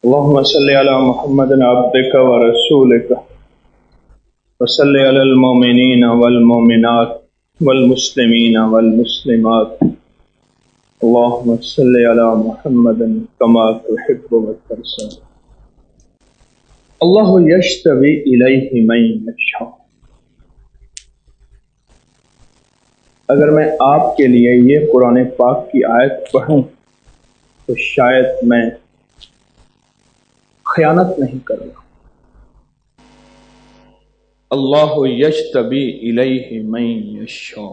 اللهم صل على محمد عبدك ورسولك وصل على المؤمنين والمؤمنات والمسلمين والمسلمات اللهم صل على محمد كما تحب وترضى الله يجتبي إليه من يشاء۔ اگر میں آپ کے لیے یہ قرآن پاک کی آیت پڑھوں تو شاید میں خیانت نہیں کروں۔ اللہ یجتبی الیہ من یشاء،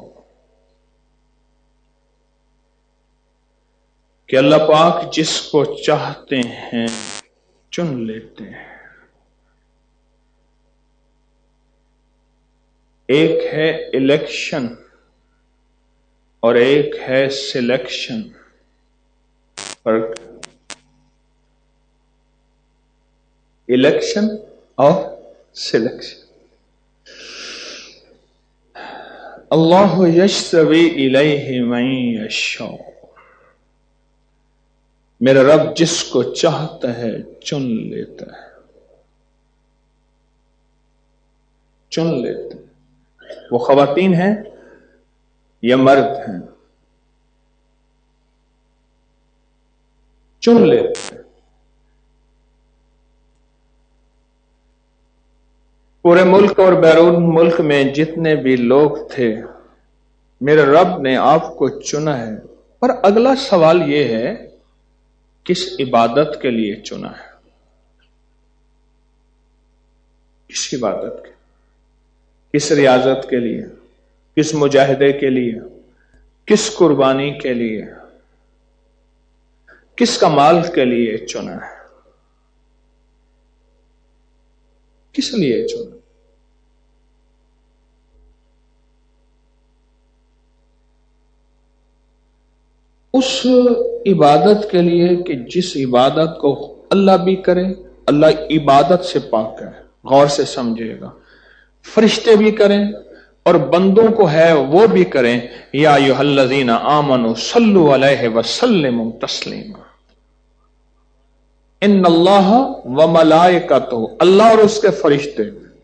کہ اللہ پاک جس کو چاہتے ہیں چن لیتے ہیں۔ ایک ہے الیکشن اور ایک ہے سلیکشن، فرق الیکشن اور سلیکشن۔ اللہ یجتبی الیہ من یشاء، میرا رب جس کو چاہتا ہے چن لیتا ہے، چن لیتا ہے۔ وہ خواتین ہیں یا مرد ہیں، چن لیتے ہیں۔ پورے ملک اور بیرون ملک میں جتنے بھی لوگ تھے میرے رب نے آپ کو چنا ہے، پر اگلا سوال یہ ہے کس عبادت کے لیے چنا ہے؟ کس عبادت کے، کس ریاضت کے لیے، کس مجاہدے کے لیے، کس قربانی کے لیے، کس کمال کے لیے چنا ہے؟ کس لیے چنا؟ اس عبادت کے لیے کہ جس عبادت کو اللہ بھی کرے، اللہ عبادت سے پاک ہے، غور سے سمجھے گا، فرشتے بھی کریں اور بندوں کو ہے وہ بھی کریں۔ یا ایھا الذین آمنوا صلوا علیہ وسلموا تسلیما، ان اللہ وملائکتہ، اللہ اور اس کے فرشتے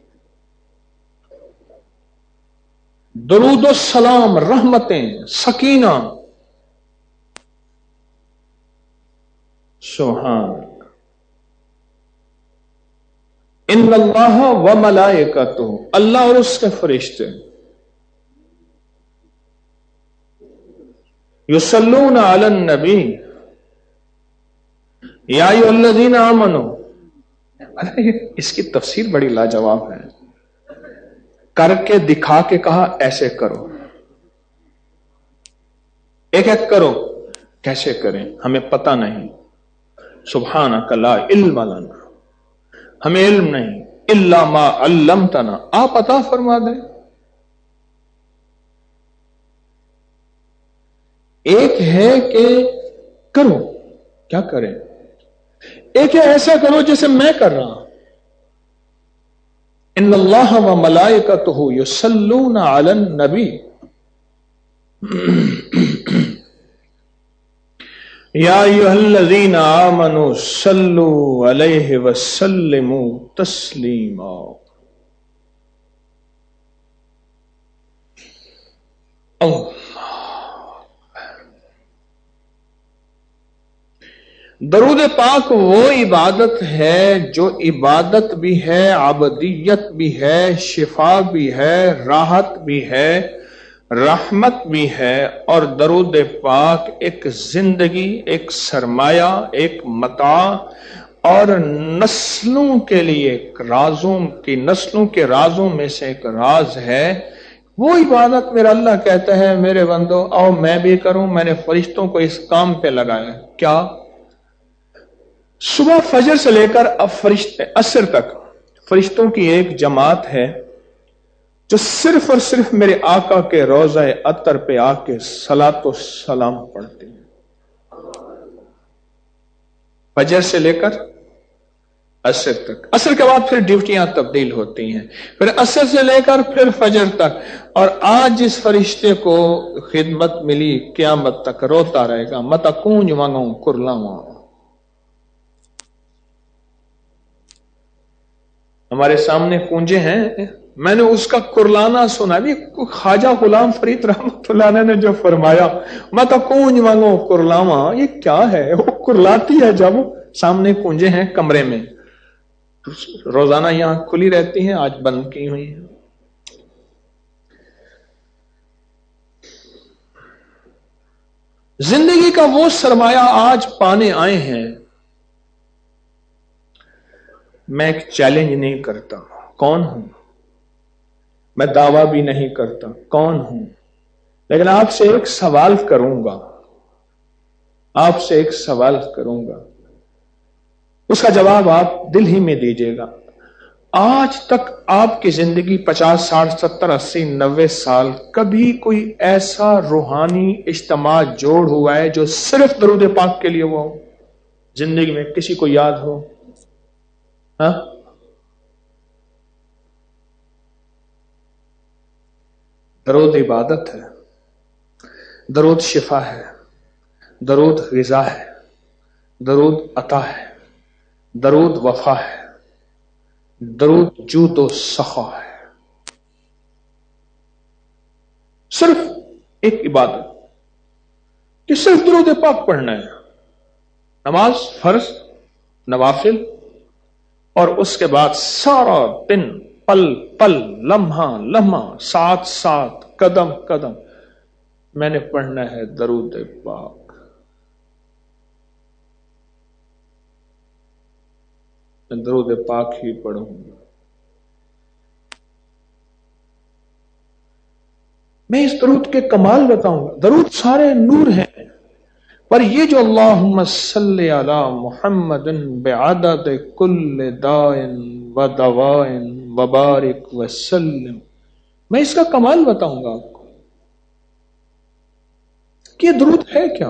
درود و سلام، رحمتیں، سکینہ، سبحان ان اللہ وملائکتہ، اللہ اور اس کے فرشتے یصلون علی النبی یا ایھا الذین آمنوا۔ اس کی تفسیر بڑی لاجواب ہے، کر کے دکھا کے کہا ایسے کرو، ایک ایک کرو، کیسے کریں ہمیں پتہ نہیں، سبحانک لا علم لنا، ہمیں علم نہیں، الا ما علمتنا، آپ عطا فرما دیں۔ ایک ہے کہ کرو، کیا کریں؟ ایک ہے ایسا کرو جیسے میں کر رہا ہوں۔ ان اللہ وملائکتہ یصلون علی النبی یا ایھا الذین آمنوا صلوا علیہ وسلموا تسلیما۔ درود پاک وہ عبادت ہے جو عبادت بھی ہے، عبدیت بھی ہے، شفا بھی ہے، راحت بھی ہے، رحمت بھی ہے، اور درود پاک ایک زندگی، ایک سرمایہ، ایک متاع اور نسلوں کے لیے رازوں کی، نسلوں کے رازوں میں سے ایک راز ہے۔ وہ عبادت میرا اللہ کہتا ہے میرے بندو آؤ میں بھی کروں، میں نے فرشتوں کو اس کام پہ لگایا۔ کیا؟ صبح فجر سے لے کر اب عصر تک فرشتوں کی ایک جماعت ہے جو صرف اور صرف میرے آقا کے روضہ اطہر پہ آ کے صلاۃ و سلام پڑھتے ہیں، فجر سے لے کر عصر تک۔ عصر کے بعد پھر ڈیوٹیاں تبدیل ہوتی ہیں، پھر عصر سے لے کر پھر فجر تک۔ اور آج جس فرشتے کو خدمت ملی قیامت تک روتا رہے گا، متا کونج مانگوں کرلاواں۔ ہمارے سامنے کونجے ہیں، میں نے اس کا کرلانا سنا بھی، خواجہ غلام فرید رحمت اللہ علیہ نے جو فرمایا میں تو کونج مانگو کرلاواں، یہ کیا ہے؟ وہ کرلاتی ہے جب سامنے کونجے ہیں کمرے میں، روزانہ یہاں کھلی رہتی ہیں، آج بند کی ہوئی ہیں۔ زندگی کا وہ سرمایہ آج پانے آئے ہیں۔ میں ایک چیلنج نہیں کرتا کون ہوں، میں دعویٰ بھی نہیں کرتا کون ہوں، لیکن آپ سے ایک سوال کروں گا، آپ سے ایک سوال کروں گا، اس کا جواب آپ دل ہی میں دیجیے گا۔ آج تک آپ کی زندگی 50 60 70 80 90 سال، کبھی کوئی ایسا روحانی اجتماع جوڑ ہوا ہے جو صرف درود پاک کے لیے ہوا ہو؟ زندگی میں کسی کو یاد ہو؟ ہاں؟ درود عبادت ہے، درود شفا ہے، درود غذا ہے، درود عطا ہے، درود وفا ہے، درود جود و سخا ہے۔ صرف ایک عبادت کہ صرف درود پاک پڑھنا ہے، نماز فرض، نوافل، اور اس کے بعد سارا دن پل پل لمحہ لمحہ ساتھ ساتھ قدم قدم میں نے پڑھنا ہے درود پاک۔ میں درود پاک ہی پڑھوں گا۔ میں اس درود کے کمال بتاؤں گا۔ درود سارے نور ہیں، پر یہ جو اللہم صلی علی محمد بعدد کل داء و دواء وبارک وسلم، میں اس کا کمال بتاؤں گا آپ کو کہ یہ درود ہے کیا۔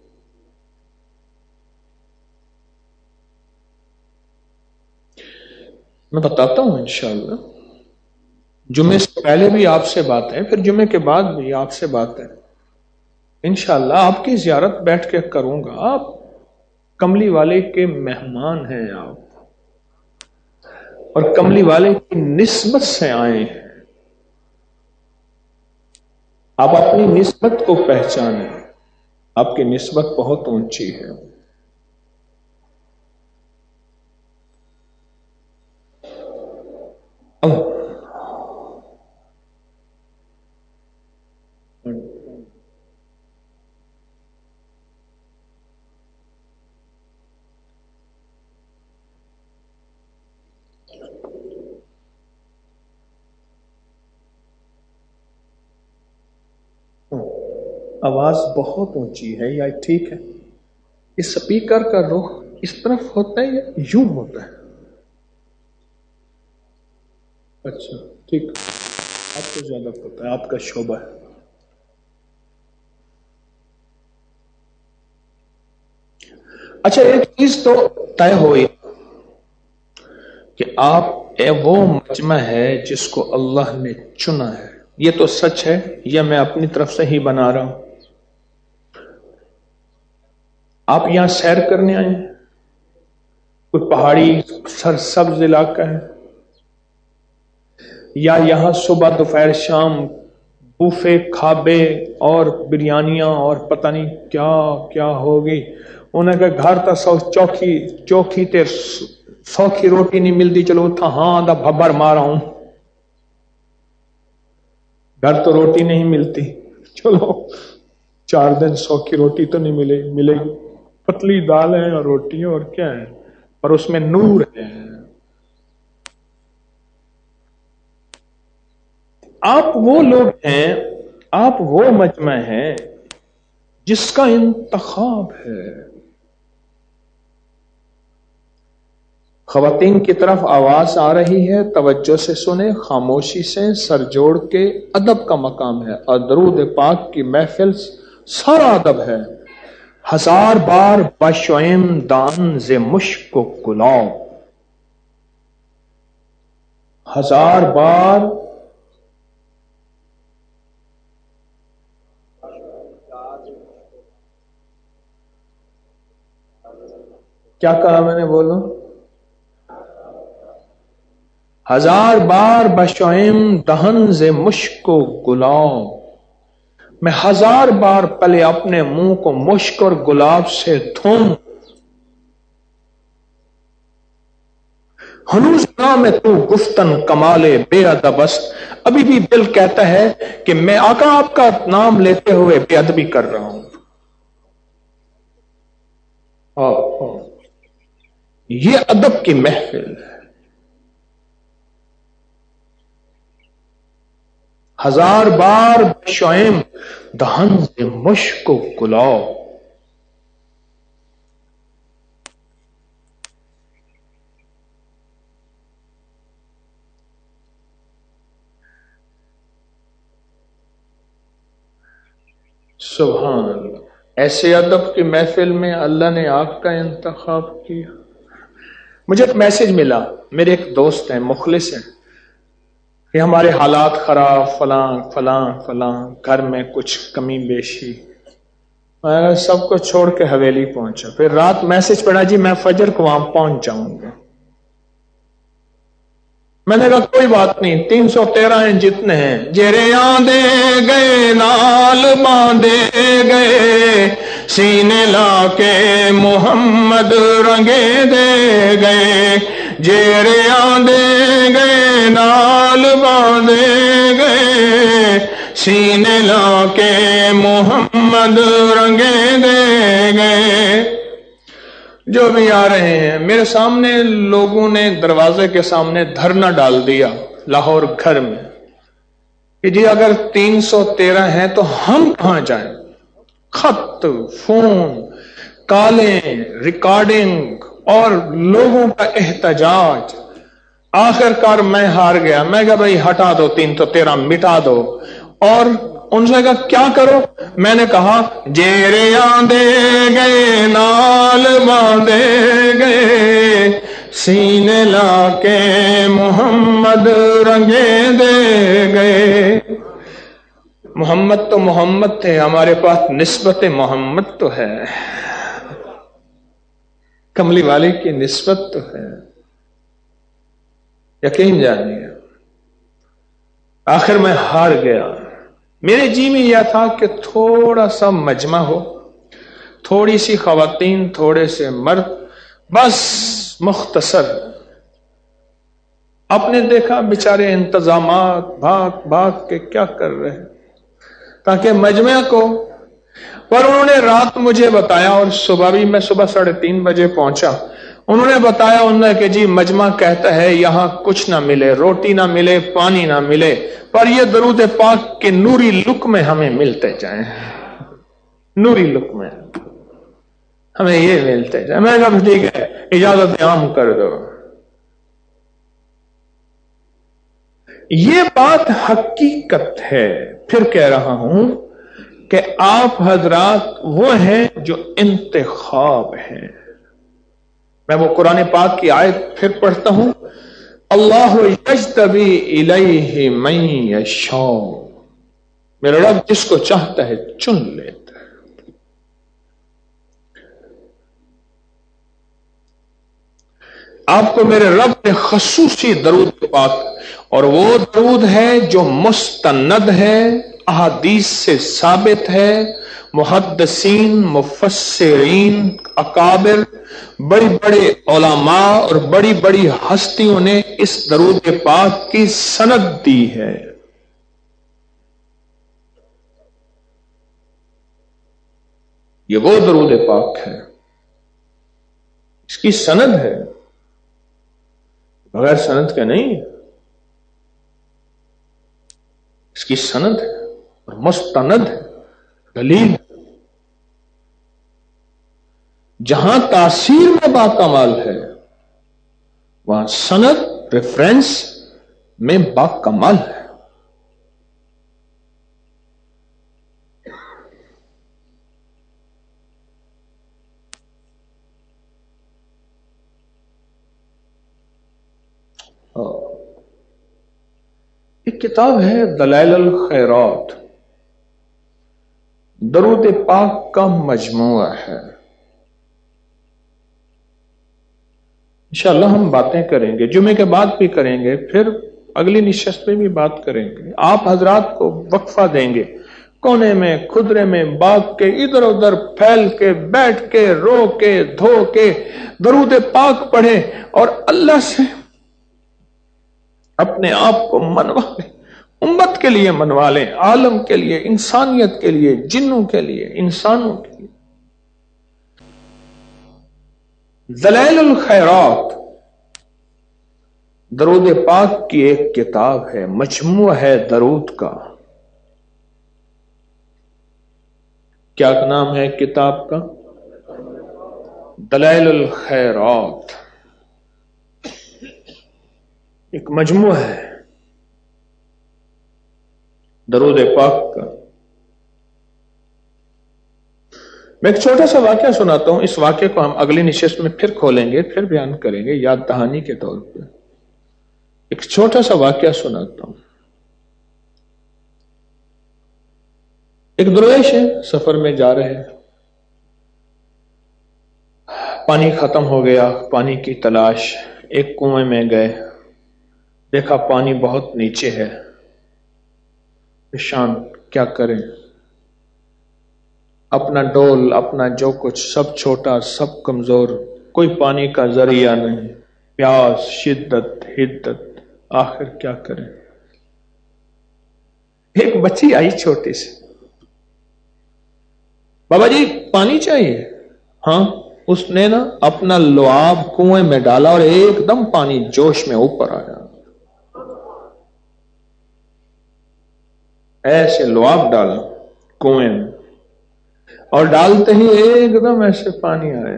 میں بتاتا ہوں انشاءاللہ، جمعے سے پہلے بھی آپ سے بات ہے، پھر جمعے کے بعد بھی آپ سے بات ہے انشاءاللہ۔ آپ کی زیارت بیٹھ کے کروں گا، آپ کملی والے کے مہمان ہیں آپ، اور کملی والے کی نسبت سے آئے ہیں، آپ اپنی نسبت کو پہچانیں، آپ کی نسبت بہت اونچی ہے۔ آواز بہت اونچی ہے یا ٹھیک ہے؟ اس سپیکر کا رخ اس طرف ہوتا ہے یا یوں ہوتا ہے؟ اچھا ٹھیک، آپ کو زیادہ پتا ہے، آپ کا شعبہ ہے۔ اچھا ایک چیز تو طے ہوئی کہ آپ وہ مجمع ہے جس کو اللہ نے چنا ہے، یہ تو سچ ہے یا میں اپنی طرف سے ہی بنا رہا ہوں؟ آپ یہاں سیر کرنے آئے ہیں، کوئی پہاڑی سرسبز علاقہ ہے، یا یہاں صبح دوپہر شام بوفے کھابے اور بریانیاں اور پتہ نہیں کیا کیا ہوگی، انہیں کہ گھر تا چوکھی تے سوکھی روٹی نہیں ملتی، چلو اتھا ہاں دا بھبر مارا ہوں، گھر تو روٹی نہیں ملتی، چلو 4 دن سوکھی روٹی تو نہیں ملے گی، پتلی دال ہے اور روٹی اور کیا ہے، اور اس میں نور ہے۔ آپ وہ لوگ ہیں، آپ وہ مجمع ہیں جس کا انتخاب ہے۔ خواتین کی طرف آواز آ رہی ہے، توجہ سے سنیں، خاموشی سے، سر جوڑ کے، ادب کا مقام ہے، اور درود پاک کی محفل سارا ادب ہے۔ 1000 بار بشویم دان ز مشک و گلاب، 1000 بار کیا کہا میں نے، بولو؟ 1000 بار بشعیم دہن ز مشک و گلاب، میں 1000 بار پہلے اپنے منہ کو مشک اور گلاب سے دھوں، ہنوز نام تو گفتن کمالے بے ادب است، ابھی بھی دل کہتا ہے کہ میں آقا آپ کا نام لیتے ہوئے بے ادبی کر رہا ہوں۔ یہ ادب کی محفل ہے۔ 1000 بار بشعیم دہن سے مشک و گلاب، سبحان اللہ۔ ایسے ادب کی محفل میں اللہ نے آپ کا انتخاب کیا۔ مجھے ایک میسج ملا، میرے ایک دوست ہیں، مخلص ہیں، کہ ہمارے حالات خراب، فلاں فلاں فلاں، گھر میں کچھ کمی بیشی، میں سب کو چھوڑ کے حویلی پہنچا۔ پھر رات میسج پڑا، جی میں فجر کو وہاں پہنچ جاؤں گا۔ میں نے کہا کوئی بات نہیں، 313 ہیں جتنے ہیں، جیرے آندے گئے نال باندھے گئے، سینے لا کے محمد رنگے دے گئے، جیرے آندے گئے نال باندھے گئے، سینے لا کے محمد رنگے دے گئے۔ جو بھی آ رہے ہیں میرے سامنے، لوگوں نے دروازے کے سامنے دھرنا ڈال دیا لاہور گھر میں کہ جی اگر 313 ہیں تو ہم کہاں جائیں؟ خط، فون، کالیں، ریکارڈنگ اور لوگوں کا احتجاج۔ آخر کار میں ہار گیا، میں کہا بھائی ہٹا دو 313، مٹا دو۔ اور ان سے کہا کیا کرو؟ میں نے کہا جیرے آندے گئے نال باندھے گئے، سینے لا کے محمد رنگے دے گئے۔ محمد تو محمد تھے، ہمارے پاس نسبت محمد تو ہے، کملی والے کی نسبت تو ہے، یقین جانیے۔ آخر میں ہار گیا۔ میرے جی میں یہ تھا کہ تھوڑا سا مجمع ہو، تھوڑی سی خواتین، تھوڑے سے مرد، بس مختصر۔ آپ نے دیکھا بیچارے انتظامات بھاگ بھاگ کے کیا کر رہے ہیں تاکہ مجمع کو، پر انہوں نے رات مجھے بتایا، اور صبح بھی میں صبح 3:30 بجے پہنچا، انہوں نے بتایا کہ جی مجمع کہتا ہے یہاں کچھ نہ ملے، روٹی نہ ملے، پانی نہ ملے، پر یہ درود پاک کے نوری لقمے ہمیں ملتے جائیں، نوری لقمے ہمیں یہ ملتے جائیں۔ میں کہا ٹھیک ہے، اجازت عام کر دو۔ یہ بات حقیقت ہے۔ پھر کہہ رہا ہوں کہ آپ حضرات وہ ہیں جو انتخاب ہیں۔ میں وہ قرآن پاک کی آیت پھر پڑھتا ہوں، اللہ یجتبی الیہ من یشاء، میرا رب جس کو چاہتا ہے چن لیتا ہے۔ آپ کو میرے رب نے خصوصی درود پاک، اور وہ درود ہے جو مستند ہے، احادیث سے ثابت ہے، محدثین، مفسرین، اکابر، بڑی بڑے علماء اور بڑی بڑی ہستیوں نے اس درود پاک کی سند دی ہے۔ یہ وہ درود پاک ہے، اس کی سند ہے، بغیر سند کے نہیں، اس کی سند ہے اور مستند ہے، دلیل۔ جہاں تاثیر میں باکمال ہے وہاں سند ریفرنس میں باکمال ہے۔ ایک کتاب ہے دلائل الخیرات، درود پاک کا مجموعہ ہے۔ انشاءاللہ ہم باتیں کریں گے، جمعے کے بعد بھی کریں گے، پھر اگلی نشست میں بھی بات کریں گے. آپ حضرات کو وقفہ دیں گے، کونے میں کھدرے میں باغ کے ادھر ادھر پھیل کے بیٹھ کے رو کے دھو کے درود پاک پڑھیں اور اللہ سے اپنے آپ کو منوا لیں، امت کے لیے منوا لیں، عالم کے لیے، انسانیت کے لیے، جنوں کے لیے، انسانوں کے لیے. دلائل الخیرات درود پاک کی ایک کتاب ہے، مجموعہ ہے درود کا. کیا نام ہے کتاب کا؟ دلائل الخیرات. ایک مجموعہ ہے درود پاک کا. میں ایک چھوٹا سا واقعہ سناتا ہوں، اس واقعے کو ہم اگلی نشست میں پھر کھولیں گے، پھر بیان کریں گے یاد دہانی کے طور پر. ایک چھوٹا سا واقعہ سناتا ہوں. ایک درویش ہے، سفر میں جا رہے ہیں، پانی ختم ہو گیا، پانی کی تلاش. ایک کنویں میں گئے، دیکھا پانی بہت نیچے ہے، پریشان کیا کریں. اپنا ڈول، اپنا جو کچھ سب چھوٹا، سب کمزور، کوئی پانی کا ذریعہ نہیں، پیاس، شدت، حدت، آخر کیا کریں. ایک بچی آئی چھوٹی سی، بابا جی پانی چاہیے؟ ہاں. اس نے نا اپنا لعاب کنویں میں ڈالا اور ایک دم پانی جوش میں اوپر آیا. ایسے لعاب ڈالا کنویں میں اور ڈالتے ہی ایک دم ایسے پانی آیا.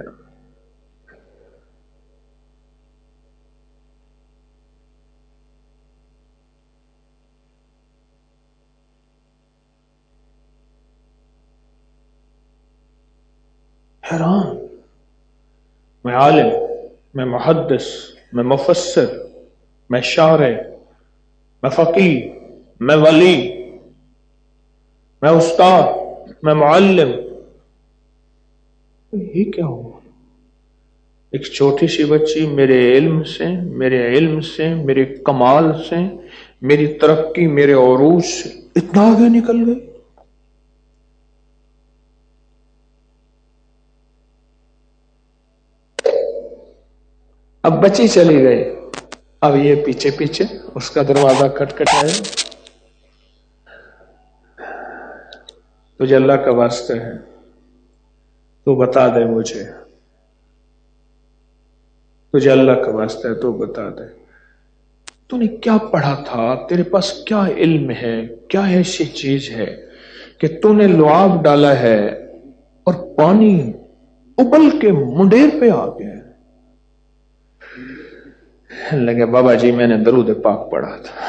حیران. میں عالم، میں محدث، میں مفسر، میں شارع، میں فقیہ، میں ولی، میں استاد، میں معلم، یہ کیا ہوا؟ ایک چھوٹی سی بچی میرے علم سے، میرے کمال سے، میری ترقی، میرے عروج سے اتنا آگے نکل گئی. اب بچی چلی گئی، اب یہ پیچھے پیچھے اس کا دروازہ کھٹکھٹایا. تجھے اللہ کا واسطہ ہے، تو بتا دے مجھے، تجھے اللہ کا واسطہ ہے تو بتا دے، تو نے کیا پڑھا تھا، تیرے پاس کیا علم ہے، کیا ایسی چیز ہے کہ تو نے لعاب ڈالا ہے اور پانی ابل کے منڈیر پہ آ گیا. لگے بابا جی میں نے درود پاک پڑھا تھا.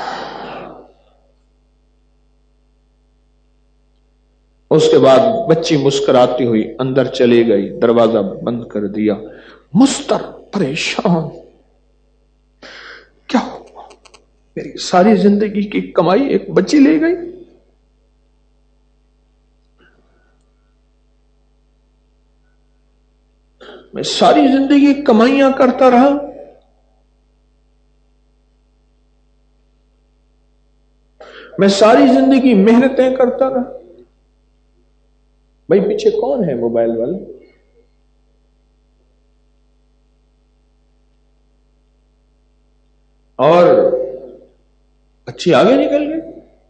اس کے بعد بچی مسکراتی ہوئی اندر چلی گئی، دروازہ بند کر دیا. مستر، پریشان، کیا ہوا؟ میری ساری زندگی کی کمائی ایک بچی لے گئی. میں ساری زندگی کمائیاں کرتا رہا، میں ساری زندگی محنتیں کرتا رہا. بھائی پیچھے کون ہے موبائل والے؟ اور بچی آگے نکل گئی.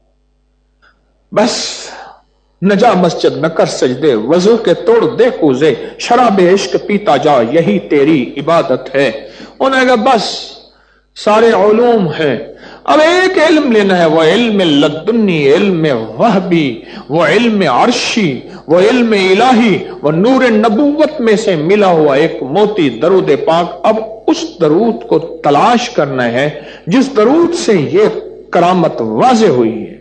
بس نہ جا مسجد نہ کر سجدے، وضو کے توڑ دے کوزے، شراب عشق پیتا جا یہی تیری عبادت ہے. انہوں نے کہا بس سارے علوم ہیں، اب ایک علم لینا ہے، وہ علم لدنی، علم وہبی، وہ علم عرشی، وہ علم الہی، وہ نور نبوت میں سے ملا ہوا ایک موتی درود پاک. اب اس درود کو تلاش کرنا ہے جس درود سے یہ کرامت واضح ہوئی ہے.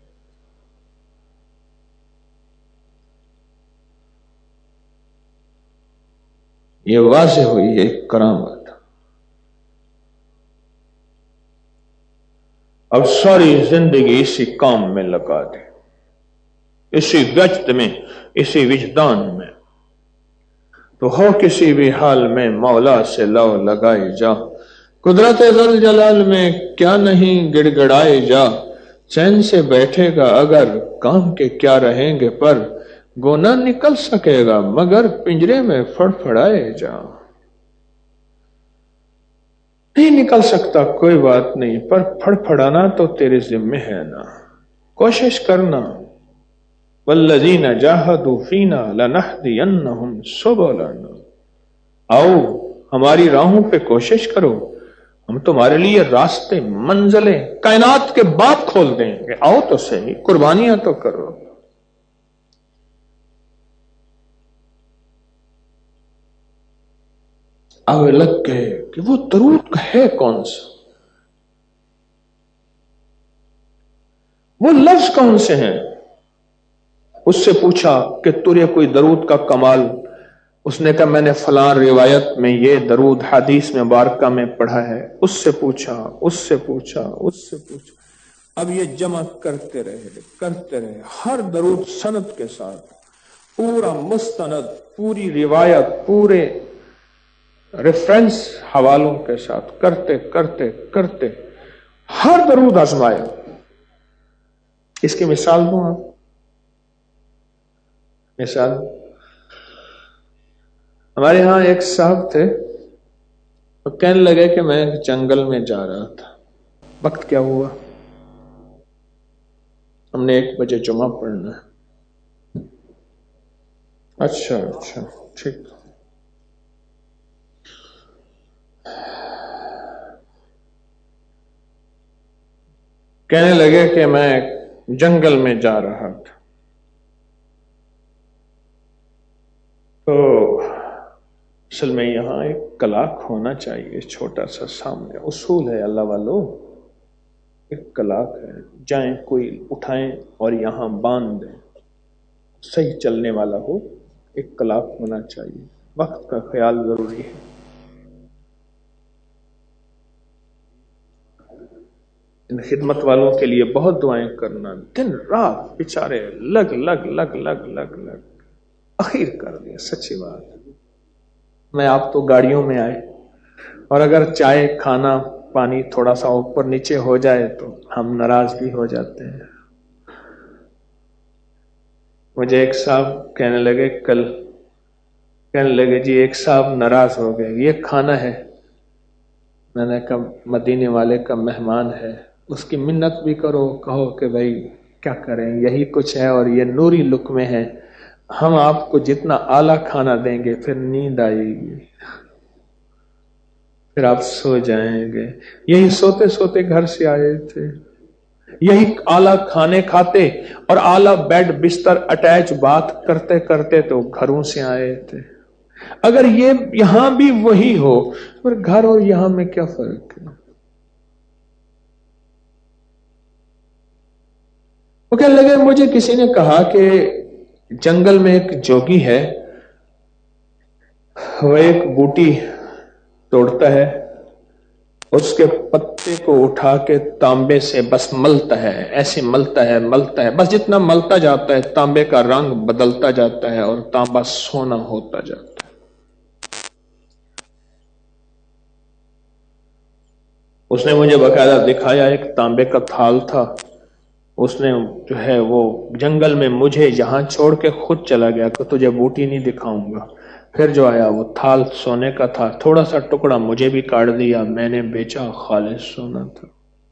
یہ واضح ہوئی ہے ایک کرامت. اب ساری زندگی اسی کام میں لگا دے، اسی گشت میں، اسی وجدان میں. تو ہو کسی بھی حال میں مولا سے لو لگائے جا، قدرت ذل جلال میں کیا نہیں گڑ گڑائے جا، چین سے بیٹھے گا اگر کام کے کیا رہیں گے پر، گونا نکل سکے گا مگر پنجرے میں پھڑ پھڑائے جا۔ نہیں نکل سکتا کوئی بات نہیں، پر پھڑ پھڑانا تو تیرے ذمہ ہے نا، کوشش کرنا۔ والذین جاہدوا فینا لنہدینہم سبلنا، آؤ ہماری راہوں پہ کوشش کرو، ہم تمہارے لیے راستے منزلیں کائنات کے باپ کھول دیں گے، آؤ تو صحیح، قربانیاں تو کرو۔ اب لگ گئے کہ وہ درود ہے کون سا، وہ لفظ کون سے ہیں۔ اس سے پوچھا کہ تجھے کوئی درود کا کمال، اس نے کہا میں نے فلاں روایت میں یہ درود حدیث میں مبارکہ میں پڑھا ہے۔ اس سے پوچھا، اس سے پوچھا، اس سے پوچھا، اب یہ جمع کرتے رہے، ہر درود سند کے ساتھ، پورا مستند، پوری روایت، پورے ریفرنس حوالوں کے ساتھ کرتے کرتے کرتے ہر درود آزمایا۔ اس کی مثال دوں آپ، مثال ہمارے ہاں ایک صاحب تھے، وہ کہنے لگے کہ میں جنگل میں جا رہا تھا، وقت کیا ہوا، ہم نے 1 بجے جمعہ پڑھنا ہے۔ اچھا ٹھیک، کہنے لگے کہ میں جنگل میں جا رہا تھا، تو اصل میں یہاں ایک کلاک ہونا چاہیے، چھوٹا سا سامنے اصول ہے اللہ والو، ایک کلاک ہے، جائیں کوئی اٹھائیں اور یہاں باندھ دیں، صحیح چلنے والا ہو، ایک کلاک ہونا چاہیے، وقت کا خیال ضروری ہے۔ ان خدمت والوں کے لیے بہت دعائیں کرنا، دن رات بیچارے لگ لگ لگ لگ لگ لگ اخیر کر دیا، سچی بات۔ میں آپ تو گاڑیوں میں آئے، اور اگر چائے کھانا پانی تھوڑا سا اوپر نیچے ہو جائے تو ہم ناراض بھی ہو جاتے ہیں۔ مجھے ایک صاحب کہنے لگے جی ایک صاحب ناراض ہو گئے، یہ کھانا ہے، میں نے کہا مدینے والے کا مہمان ہے، اس کی منت بھی کرو، کہو کہ بھائی کیا کریں، یہی کچھ ہے اور یہ نوری لقمے ہیں، ہم آپ کو جتنا اعلیٰ کھانا دیں گے پھر نیند آئے گی، پھر آپ سو جائیں گے۔ یہی سوتے سوتے گھر سے آئے تھے، یہی اعلیٰ کھانے کھاتے اور اعلیٰ بیڈ بستر اٹیچ بات کرتے کرتے تو گھروں سے آئے تھے۔ اگر یہ یہاں بھی وہی ہو، پھر گھر اور یہاں میں کیا فرق ہے؟ وہ کہنے لگے مجھے کسی نے کہا کہ جنگل میں ایک جوگی ہے، وہ ایک بوٹی توڑتا ہے، اس کے پتے کو اٹھا کے تانبے سے بس ملتا ہے، ایسے ملتا ہے بس جتنا ملتا جاتا ہے تانبے کا رنگ بدلتا جاتا ہے اور تانبا سونا ہوتا جاتا ہے۔ اس نے مجھے باقاعدہ دکھایا، ایک تانبے کا تھال تھا، اس نے جو ہے وہ جنگل میں مجھے یہاں چھوڑ کے خود چلا گیا کہ تجھے بوٹی نہیں دکھاؤں گا، پھر جو آیا وہ تھال سونے کا تھا، تھوڑا سا ٹکڑا مجھے بھی کاٹ دیا، میں نے بیچا، خالص سونا تھا۔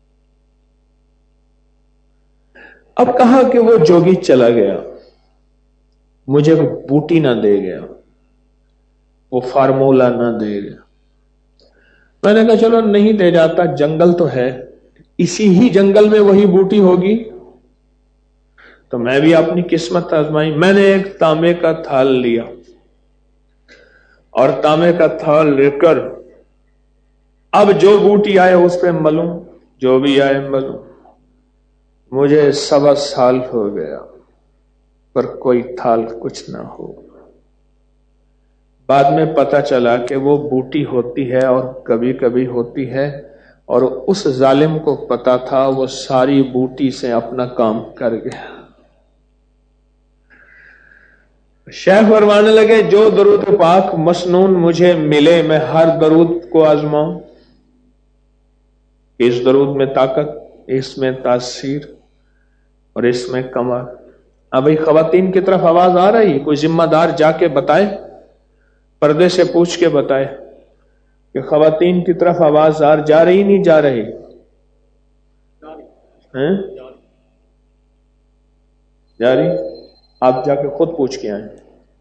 اب کہا کہ وہ جوگی چلا گیا، مجھے بوٹی نہ دے گیا، وہ فارمولا نہ دے گیا۔ میں نے کہا چلو نہیں دے جاتا، جنگل تو ہے، اسی ہی جنگل میں وہی بوٹی ہوگی، تو میں بھی اپنی قسمت آزمائی۔ میں نے ایک تانبے کا تھال لیا اور تانبے کا تھال لے کر اب جو بوٹی آئے اس پہ ملوں، جو بھی آئے ملوں۔ مجھے 1.25 سال ہو گیا پر کوئی تھال کچھ نہ ہو۔ بعد میں پتا چلا کہ وہ بوٹی ہوتی ہے اور کبھی کبھی ہوتی ہے، اور اس ظالم کو پتا تھا، وہ ساری بوٹی سے اپنا کام کر گیا۔ شیخ فرمانے لگے جو درود پاک مسنون مجھے ملے میں ہر درود کو آزماؤں، اس درود میں طاقت، اس میں تاثیر اور اس میں کمال۔ ابھی خواتین کی طرف آواز آ رہی، کوئی ذمہ دار جا کے بتائے، پردے سے پوچھ کے بتائے کہ خواتین کی طرف آواز جا رہی نہیں جا رہی؟ جا رہی؟ آپ جا کے خود پوچھ کے آئیں۔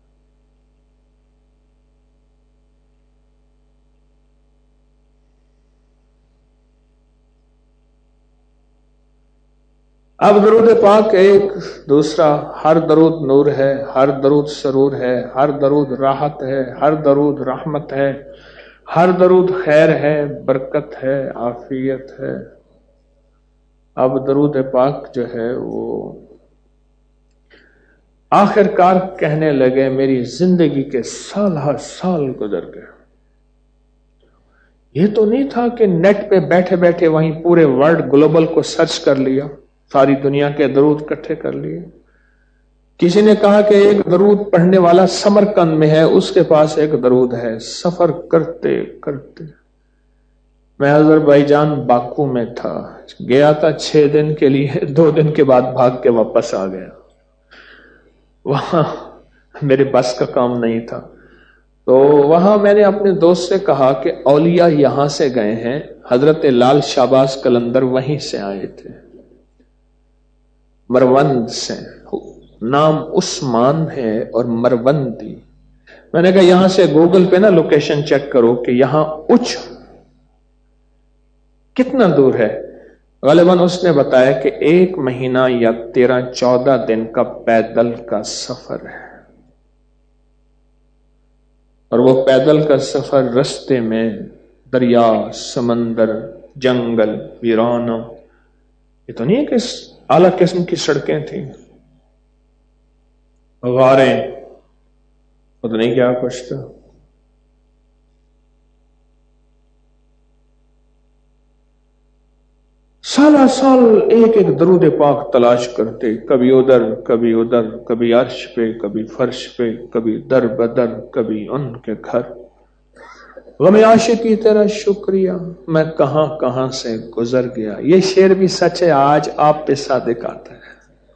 اب درود پاک ایک دوسرا، ہر درود نور ہے، ہر درود سرور ہے، ہر درود راحت ہے، ہر درود رحمت ہے، ہر درود خیر ہے، برکت ہے، عافیت ہے۔ اب درود پاک جو ہے وہ آخر کار کہنے لگے میری زندگی کے سال ہر سال گزر گئے۔ یہ تو نہیں تھا کہ نیٹ پہ بیٹھے بیٹھے وہیں پورے ورلڈ گلوبل کو سرچ کر لیا، ساری دنیا کے درود اکٹھے کر لیے۔ کسی نے کہا کہ ایک درود پڑھنے والا سمرقند میں ہے، اس کے پاس ایک درود ہے۔ سفر کرتے کرتے میں آذربائیجان باکو میں تھا، گیا تھا 6 دن کے لیے، 2 دن کے بعد بھاگ کے واپس آ گیا، وہاں میرے بس کا کام نہیں تھا۔ تو وہاں میں نے اپنے دوست سے کہا کہ اولیاء یہاں سے گئے ہیں، حضرت لال شہباز قلندر وہیں سے آئے تھے، مروند سے، نام عثمان ہے اور مروندی۔ میں نے کہا یہاں سے گوگل پہ نا لوکیشن چیک کرو کہ یہاں اچ کتنا دور ہے۔ غالباً اس نے بتایا کہ 1 مہینہ یا 13-14 دن کا پیدل کا سفر ہے، اور وہ پیدل کا سفر رستے میں دریا، سمندر، جنگل، ویرانہ، یہ تو نہیں ہے کہ اعلی قسم کی سڑکیں تھیں، غاریں، پتہ نہیں کیا کچھ تھا۔ سالہ سال ایک ایک درود پاک تلاش کرتے، کبھی ادھر کبھی ادھر، کبھی عرش پہ کبھی فرش پہ، کبھی در بدر، کبھی ان کے گھر۔ غم عاشقی تیرا شکریہ میں کہاں کہاں سے گزر گیا۔ یہ شعر بھی سچ ہے، آج آپ پہ صادق آتا ہے۔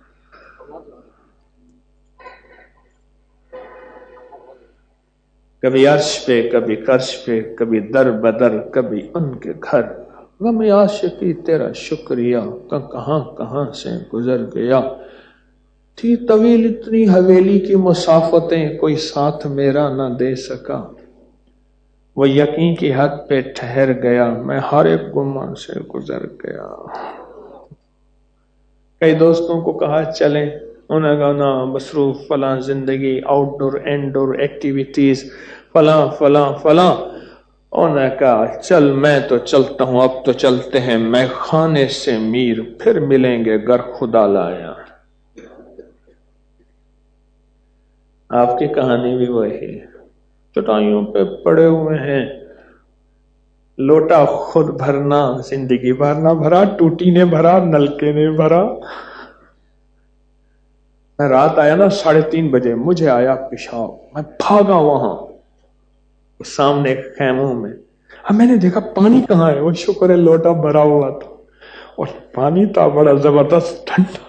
کبھی عرش پہ کبھی فرش پہ، کبھی در بدر، کبھی ان کے گھر۔ غم عاشقی تیرا شکریہ کہاں کہاں سے گزر گیا۔ تھی طویل اتنی حویلی کی مسافتیں، کوئی ساتھ میرا نہ دے سکا۔ وہ یقین کی حد پہ ٹھہر گیا، میں ہر ایک گمان سے گزر گیا۔ کئی دوستوں کو کہا چلیں، انہوں نے کہا نا مصروف فلاں زندگی، outdoor indoor activities, فلاں فلاں فلاں۔ انہوں نے کہا چل میں تو چلتا ہوں، اب تو چلتے ہیں میں خانے سے میر، پھر ملیں گے گر خدا لایا۔ آپ کی کہانی بھی وہی، چٹائیوں پہ پڑے ہوئے ہیں، لوٹا خود بھرنا، زندگی بھر نہ بھرا، ٹوٹی نے بھرا، نلکے نے بھرا۔ میں رات آیا نا 3:30 بجے، مجھے آیا پیشاب، میں بھاگا وہاں سامنے خیموں میں۔ اب میں نے دیکھا پانی کہاں ہے، وہ شکر ہے لوٹا بھرا ہوا تھا، اور پانی تھا بڑا زبردست ٹھنڈا۔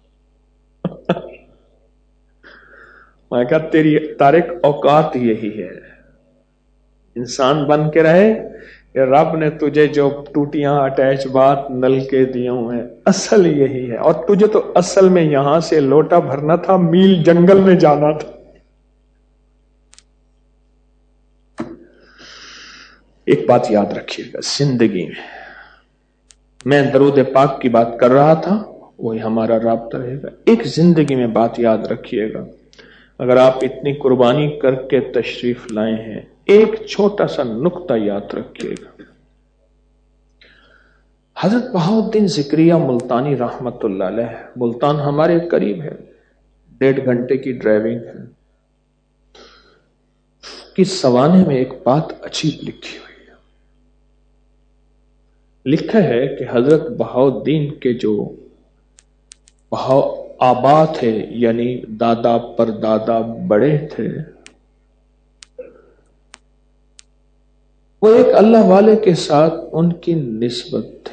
میں کہا تیری طارق اوقات یہی ہے، انسان بن کے رہے کہ رب نے تجھے جو ٹوٹیاں، اٹیچ بات، نلکے دیے ہوئے، اصل یہی ہے، اور تجھے تو اصل میں یہاں سے لوٹا بھرنا تھا، میل جنگل میں جانا تھا۔ ایک بات یاد رکھیے گا زندگی میں درود پاک کی بات کر رہا تھا، وہی ہمارا رابطہ رہے گا۔ ایک زندگی میں بات یاد رکھیے گا، اگر آپ اتنی قربانی کر کے تشریف لائے ہیں، ایک چھوٹا سا نقطہ یاد رکھیے گا۔ حضرت بہاؤالدین ذکریہ ملتانی رحمت اللہ علیہ، ملتان ہمارے قریب ہے، 1.5 گھنٹے کی ڈرائیونگ ہے، کی سوانے میں ایک بات عجیب لکھی ہوئی ہے۔ لکھا ہے کہ حضرت بہاؤالدین کے جو آبا تھے، یعنی دادا پر دادا بڑے تھے، وہ ایک اللہ والے کے ساتھ ان کی نسبت تھی.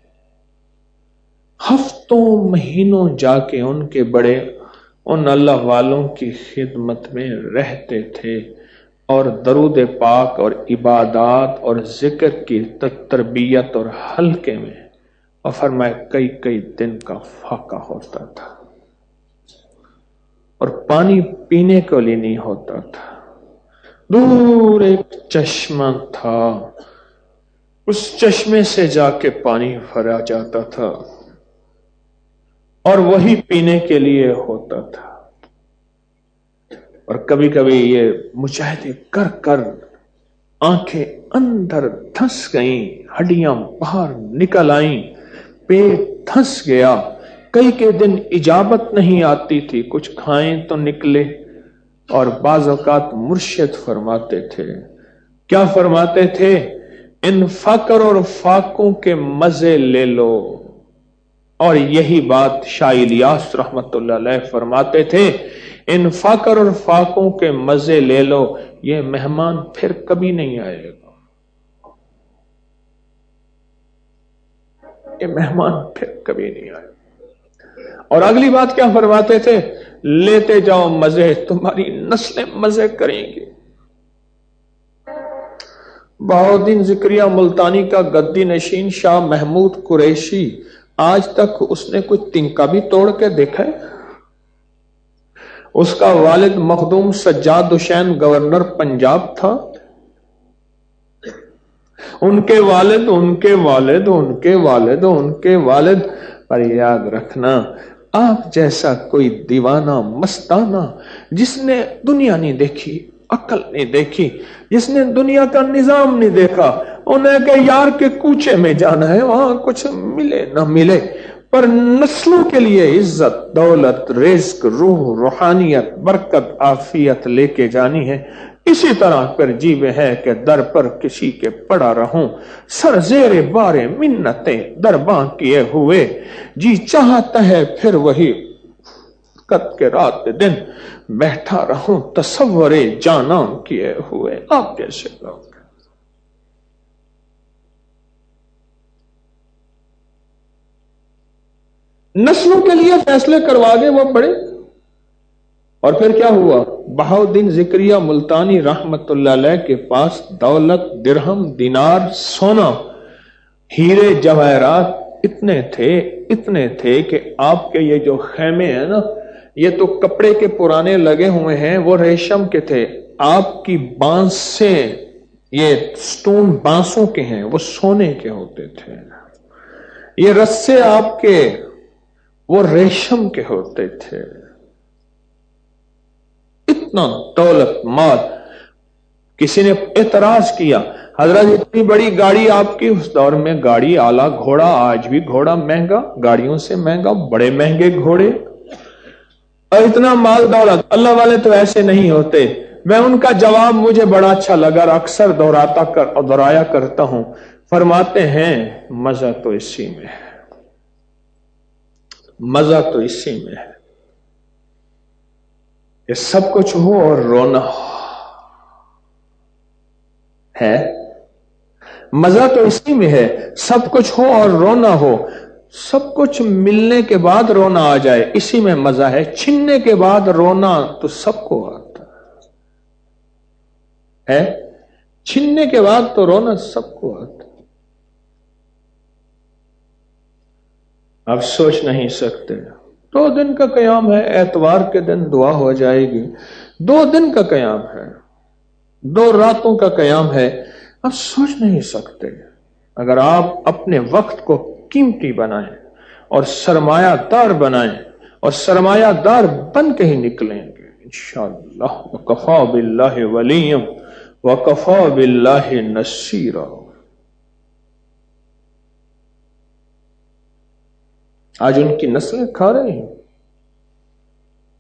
ہفتوں مہینوں جا کے ان کے بڑے ان اللہ والوں کی خدمت میں رہتے تھے اور درود پاک اور عبادات اور ذکر کی تربیت اور حلقے میں، اور فرمائے کئی کئی دن کا فاقہ ہوتا تھا اور پانی پینے کو لیے نہیں ہوتا تھا. دور ایک چشمہ تھا، اس چشمے سے جا کے پانی بھرا جاتا تھا اور وہی پینے کے لیے ہوتا تھا. اور کبھی کبھی یہ مجاہدے کر کر آنکھیں اندر دھنس گئیں، ہڈیاں باہر نکل آئیں، پیٹ دھنس گیا. کئی کے دن اجابت نہیں آتی تھی، کچھ کھائیں تو نکلے. اور بعض اوقات مرشد فرماتے تھے، کیا فرماتے تھے؟ ان فقر اور فاقوں کے مزے لے لو. اور یہی بات شاہ الیاس رحمت اللہ علیہ فرماتے تھے، ان فقر اور فاقوں کے مزے لے لو، یہ مہمان پھر کبھی نہیں آئے گا. یہ مہمان پھر کبھی نہیں آئے گا. اور اگلی بات کیا فرماتے تھے؟ لیتے جاؤ مزے، تمہاری نسلیں مزے کریں گی. بہاؤالدین ذکریہ ملتانی کا گدی نشین شاہ محمود قریشی، آج تک اس نے کوئی تنکا بھی توڑ کے دیکھا ہے؟ اس کا والد مخدوم سجاد حسین گورنر پنجاب تھا. ان کے والد ان کے والد ان کے والد ان کے والد پر یاد رکھنا، آپ جیسا کوئی دیوانہ مستانہ جس نے دنیا نہیں دیکھی، عقل نہیں دیکھی، جس نے دنیا کا نظام نہیں دیکھا، انہیں کہ یار کے کوچے میں جانا ہے، وہاں کچھ ملے نہ ملے، پر نسلوں کے لیے عزت، دولت، رزق، روح، روحانیت، برکت، عافیت لے کے جانی ہے. اسی طرح پھر جیوے ہے کہ در پر کسی کے پڑا رہوں، سر زیر بارے منتیں درباں کیے ہوئے، جی چاہتا ہے پھر وہی قد کے رات دن بیٹھا رہوں تصور جانا کیے ہوئے. آپ جیسے لوگ نسلوں کے لیے فیصلے کروا گئے وہ بڑے. اور پھر کیا ہوا؟ بہاؤالدین ذکریہ ملتانی رحمت اللہ علیہ کے پاس دولت، درہم، دینار، سونا، ہیرے جواہرات اتنے تھے کہ آپ کے یہ جو خیمے ہیں نا، یہ تو کپڑے کے پرانے لگے ہوئے ہیں، وہ ریشم کے تھے. آپ کی بانسیں، یہ سٹون بانسوں کے ہیں، وہ سونے کے ہوتے تھے. یہ رسے آپ کے وہ ریشم کے ہوتے تھے. اتنا دولت مال. کسی نے اعتراض کیا، حضرت اتنی بڑی گاڑی آپ کی، اس دور میں گاڑی آلہ گھوڑا، آج بھی گھوڑا مہنگا، گاڑیوں سے مہنگا، بڑے مہنگے گھوڑے، اور اتنا مال دولت. اللہ والے تو ایسے نہیں ہوتے. میں ان کا جواب مجھے بڑا اچھا لگا، اکثر دہرایا کرتا ہوں. فرماتے ہیں مزہ تو اسی میں ہے، مزہ تو اسی میں ہے کہ سب کچھ ہو اور رونا ہے. مزہ تو اسی میں ہے، سب کچھ ہو اور رونا ہو. سب کچھ ملنے کے بعد رونا آ جائے، اسی میں مزہ ہے. چھننے کے بعد رونا تو سب کو آتا ہے، چھننے کے بعد تو رونا سب کو آتا. آپ سوچ نہیں سکتے. 2 دن کا قیام ہے، اتوار کے دن دعا ہو جائے گی. 2 دن کا قیام ہے، 2 راتوں کا قیام ہے. آپ سوچ نہیں سکتے. اگر آپ اپنے وقت کو قیمتی بنائیں اور سرمایہ دار بنائیں اور سرمایہ دار بن کے ہی نکلیں گے انشاءاللہ. وکفا باللہ ولیم وکفا باللہ نصیرا. آج ان کی نسلیں کھا رہے ہیں.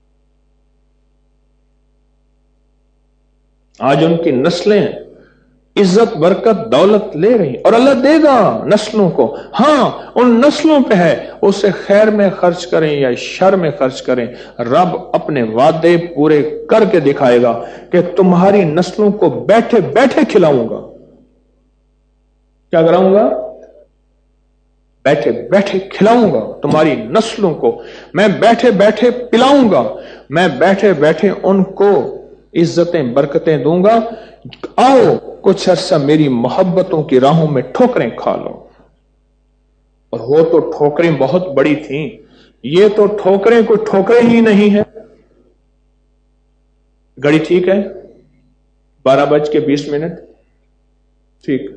آج ان کی نسلیں عزت برکت دولت لے رہی اور اللہ دے گا نسلوں کو. ہاں ان نسلوں پہ ہے اسے خیر میں خرچ کریں یا شر میں خرچ کریں رب اپنے وعدے پورے کر کے دکھائے گا کہ تمہاری نسلوں کو بیٹھے بیٹھے کھلاؤں گا. کیا کراؤں گا؟ بیٹھے بیٹھے کھلاؤں گا تمہاری نسلوں کو, میں بیٹھے بیٹھے پلاؤں گا, میں بیٹھے بیٹھے ان کو عزتیں برکتیں دوں گا. آؤ کچھ عرصہ میری محبتوں کی راہوں میں ٹھوکریں کھا لو. اور وہ تو ٹھوکریں بہت بڑی تھیں, یہ تو ٹھوکریں کوئی ٹھوکریں ہی نہیں ہے. گھڑی ٹھیک ہے 12:20 ٹھیک.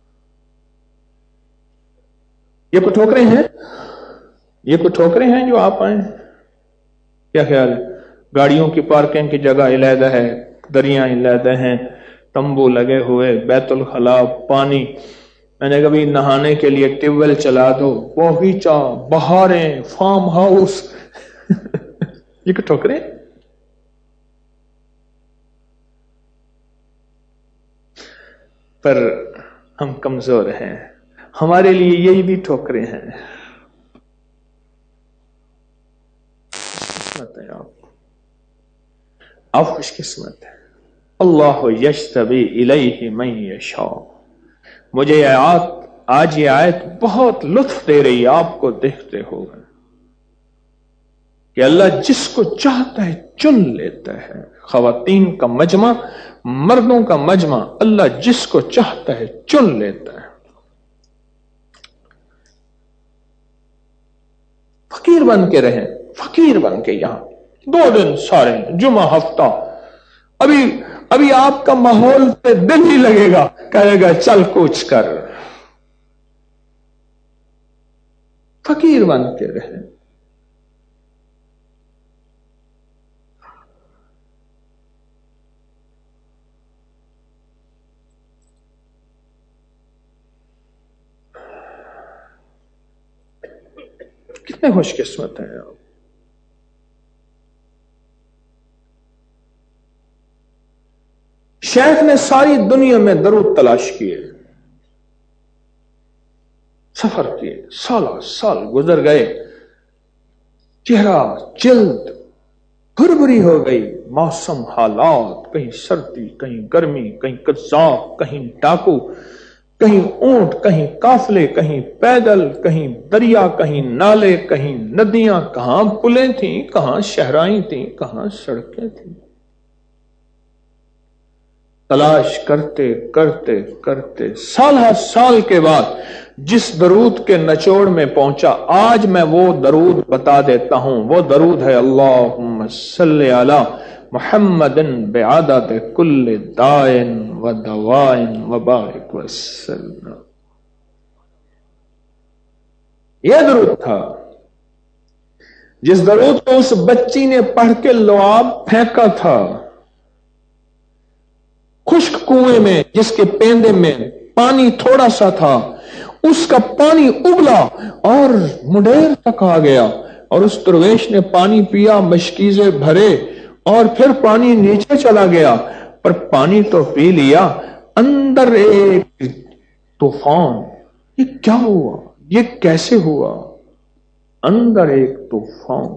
یہ کوئی ٹھوکریں ہیں, یہ کوئی ٹھوکریں ہیں جو آپ آئیں؟ کیا خیال ہے؟ گاڑیوں کی پارکنگ کی جگہ علیحدہ ہے, دریاں علیحدہ ہیں, تمبو لگے ہوئے, بیت الخلاء, پانی. میں نے کبھی نہانے کے لیے ٹیوب ویل چلا دو, باغیچہ, بہاریں, فارم ہاؤس. یہ کوئی ٹھوکریں؟ پر ہم کمزور ہیں, ہمارے لیے یہی بھی ٹھوکریں ہیں. آپ خوش قسمت ہیں. اللہ یجتبی الیہ من یشاء. مجھے آج یہ آیت بہت لطف دے رہی ہے. آپ کو دیکھتے ہوگا کہ اللہ جس کو چاہتا ہے چن لیتا ہے. خواتین کا مجمع, مردوں کا مجمع, اللہ جس کو چاہتا ہے چن لیتا ہے. فقیر بن کے رہیں, فقیر بن کے یہاں 2 دن سارے جمعہ ہفتہ. ابھی آپ کا ماحول پہ دل ہی لگے گا, کہے گا چل کوچ کر. فقیر بن کے رہیں. کتنے خوش قسمت ہیں آپ. شیخ نے ساری دنیا میں درود تلاش کیے, سفر کیے, سال گزر گئے, چہرہ جلد بھربھری ہو گئی. موسم حالات, کہیں سردی, کہیں گرمی, کہیں قذاق, کہیں ڈاکو, کہیں اونٹ, کہیں قافلے, کہیں پیدل, کہیں دریا, کہیں نالے, کہیں ندیاں, کہاں پلیں تھیں, کہاں شہرائیں تھیں, کہاں سڑکیں تھیں. تلاش کرتے کرتے کرتے سال کے بعد جس درود کے نچوڑ میں پہنچا, آج میں وہ درود بتا دیتا ہوں. وہ درود ہے اللہم صلی علی محمد بعدد کل دائن و دوائن وبارک وسلم. یہ درود تھا جس درود کو اس بچی نے پڑھ کے لعاب پھینکا تھا خشک کنویں میں, جس کے پیندے میں پانی تھوڑا سا تھا. اس کا پانی ابلا اور منڈیر تک آ گیا, اور اس درویش نے پانی پیا, مشکیزیں بھرے, اور پھر پانی نیچے چلا گیا. پر پانی تو پی لیا, اندر ایک طوفان. یہ کیا ہوا, یہ کیسے ہوا؟ اندر ایک طوفان.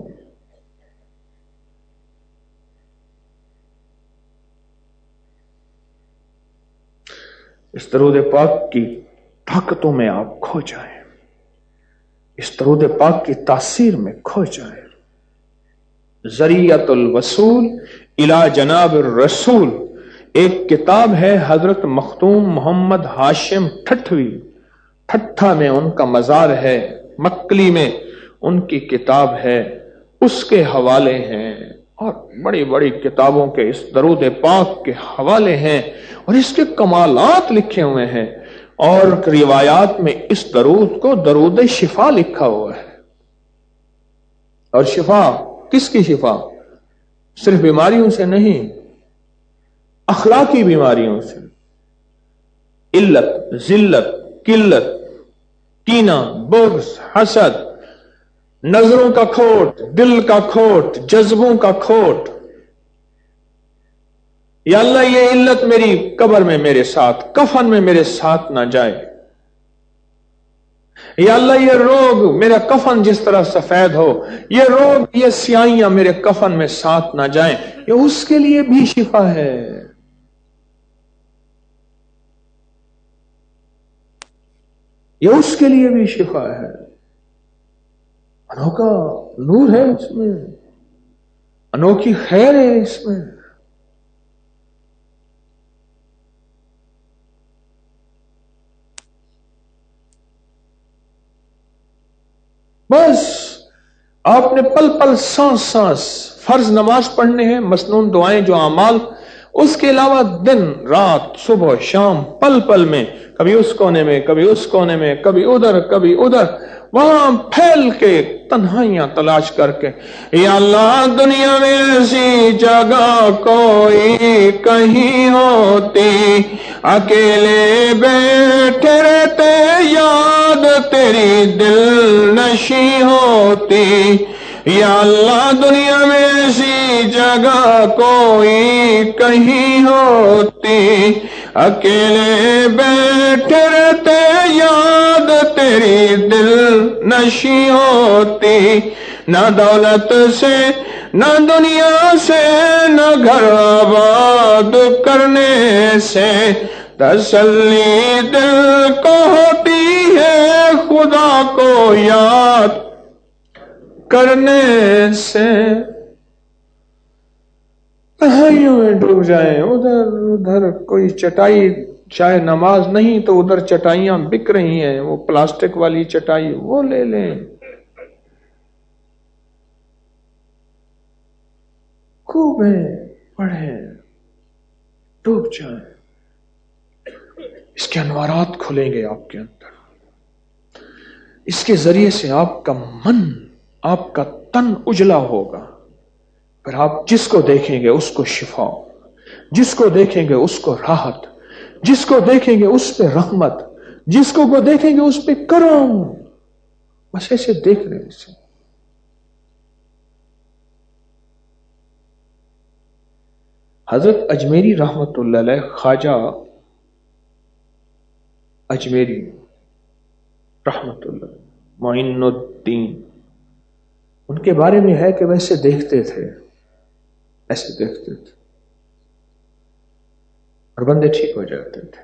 اس درود پاک کی طاقتوں میں آپ کھو جائیں, اس درود پاک کی تاثیر میں کھو جائیں. ذریعۃ الوصول الی جناب الرسول ایک کتاب ہے, حضرت مختوم محمد ہاشم ٹھٹوی, ٹھٹھا میں ان کا مزار ہے, مکلی میں ان کی کتاب ہے, اس کے حوالے ہیں, اور بڑی بڑی کتابوں کے اس درود پاک کے حوالے ہیں, اور اس کے کمالات لکھے ہوئے ہیں. اور روایات میں اس درود کو درود شفا لکھا ہوا ہے. اور شفا کس کی شفا؟ صرف بیماریوں سے نہیں, اخلاقی بیماریوں سے. علت, ذلت, قلت, کینہ, بغض, حسد, نظروں کا کھوٹ, دل کا کھوٹ, جذبوں کا کھوٹ, یا اللہ یہ علت میری قبر میں میرے ساتھ، کفن میں میرے ساتھ نہ جائے، یا اللہ یہ روگ میرا کفن جس طرح سفید ہو، یہ روگ یہ سیاہیاں میرے کفن میں ساتھ نہ جائیں، یہ اس کے لیے بھی شفا ہے۔ یہ اس کے لیے بھی شفا ہے۔ انوکھا نور ہے اس میں، انوکھی خیر ہے اس میں۔ بس آپ نے پل پل سانس سانس فرض نماز پڑھنے ہیں، مسنون دعائیں جو اعمال، اس کے علاوہ دن رات صبح شام پل پل میں کبھی اس کونے میں کبھی اس کونے میں کبھی ادھر وہاں پھیل کے تنہائیاں تلاش کر کے، یا اللہ دنیا میں ایسی جگہ کوئی کہیں ہوتی، اکیلے بیٹھے رہتے یاد تیری دل نشی ہوتی، یا اللہ دنیا میں ایسی جگہ کوئی کہیں ہوتی، اکیلے بیٹھے رہتے یاد تیری دل نشی ہوتی، نہ دولت سے نہ دنیا سے نہ گھر آباد کرنے سے تسلی دل کو ہوتی ہے، خدا کو یاد کرنے سے۔ تنہائیوں میں ڈوب جائیں، ادھر کوئی چٹائی، شاید نماز نہیں تو ادھر چٹائیاں بک رہی ہیں، وہ پلاسٹک والی چٹائی وہ لے لیں، خوب ہیں پڑھیں، ڈوب جائیں، اس کے انوارات کھلیں گے آپ کے اندر، اس کے ذریعے سے آپ کا من، آپ کا تن اجلا ہوگا، پھر آپ جس کو دیکھیں گے اس کو شفا، جس کو دیکھیں گے اس کو راحت، جس کو دیکھیں گے اس پہ رحمت، جس کو دیکھیں گے اس پہ کرم، بس ایسے دیکھ رہے ہیں۔ حضرت اجمیری رحمت اللہ علیہ، خواجہ اجمیری رحمت اللہ معین الدین، ان کے بارے میں ہے کہ ویسے دیکھتے تھے، ایسے دیکھتے تھے اور بندے ٹھیک ہو جاتے تھے۔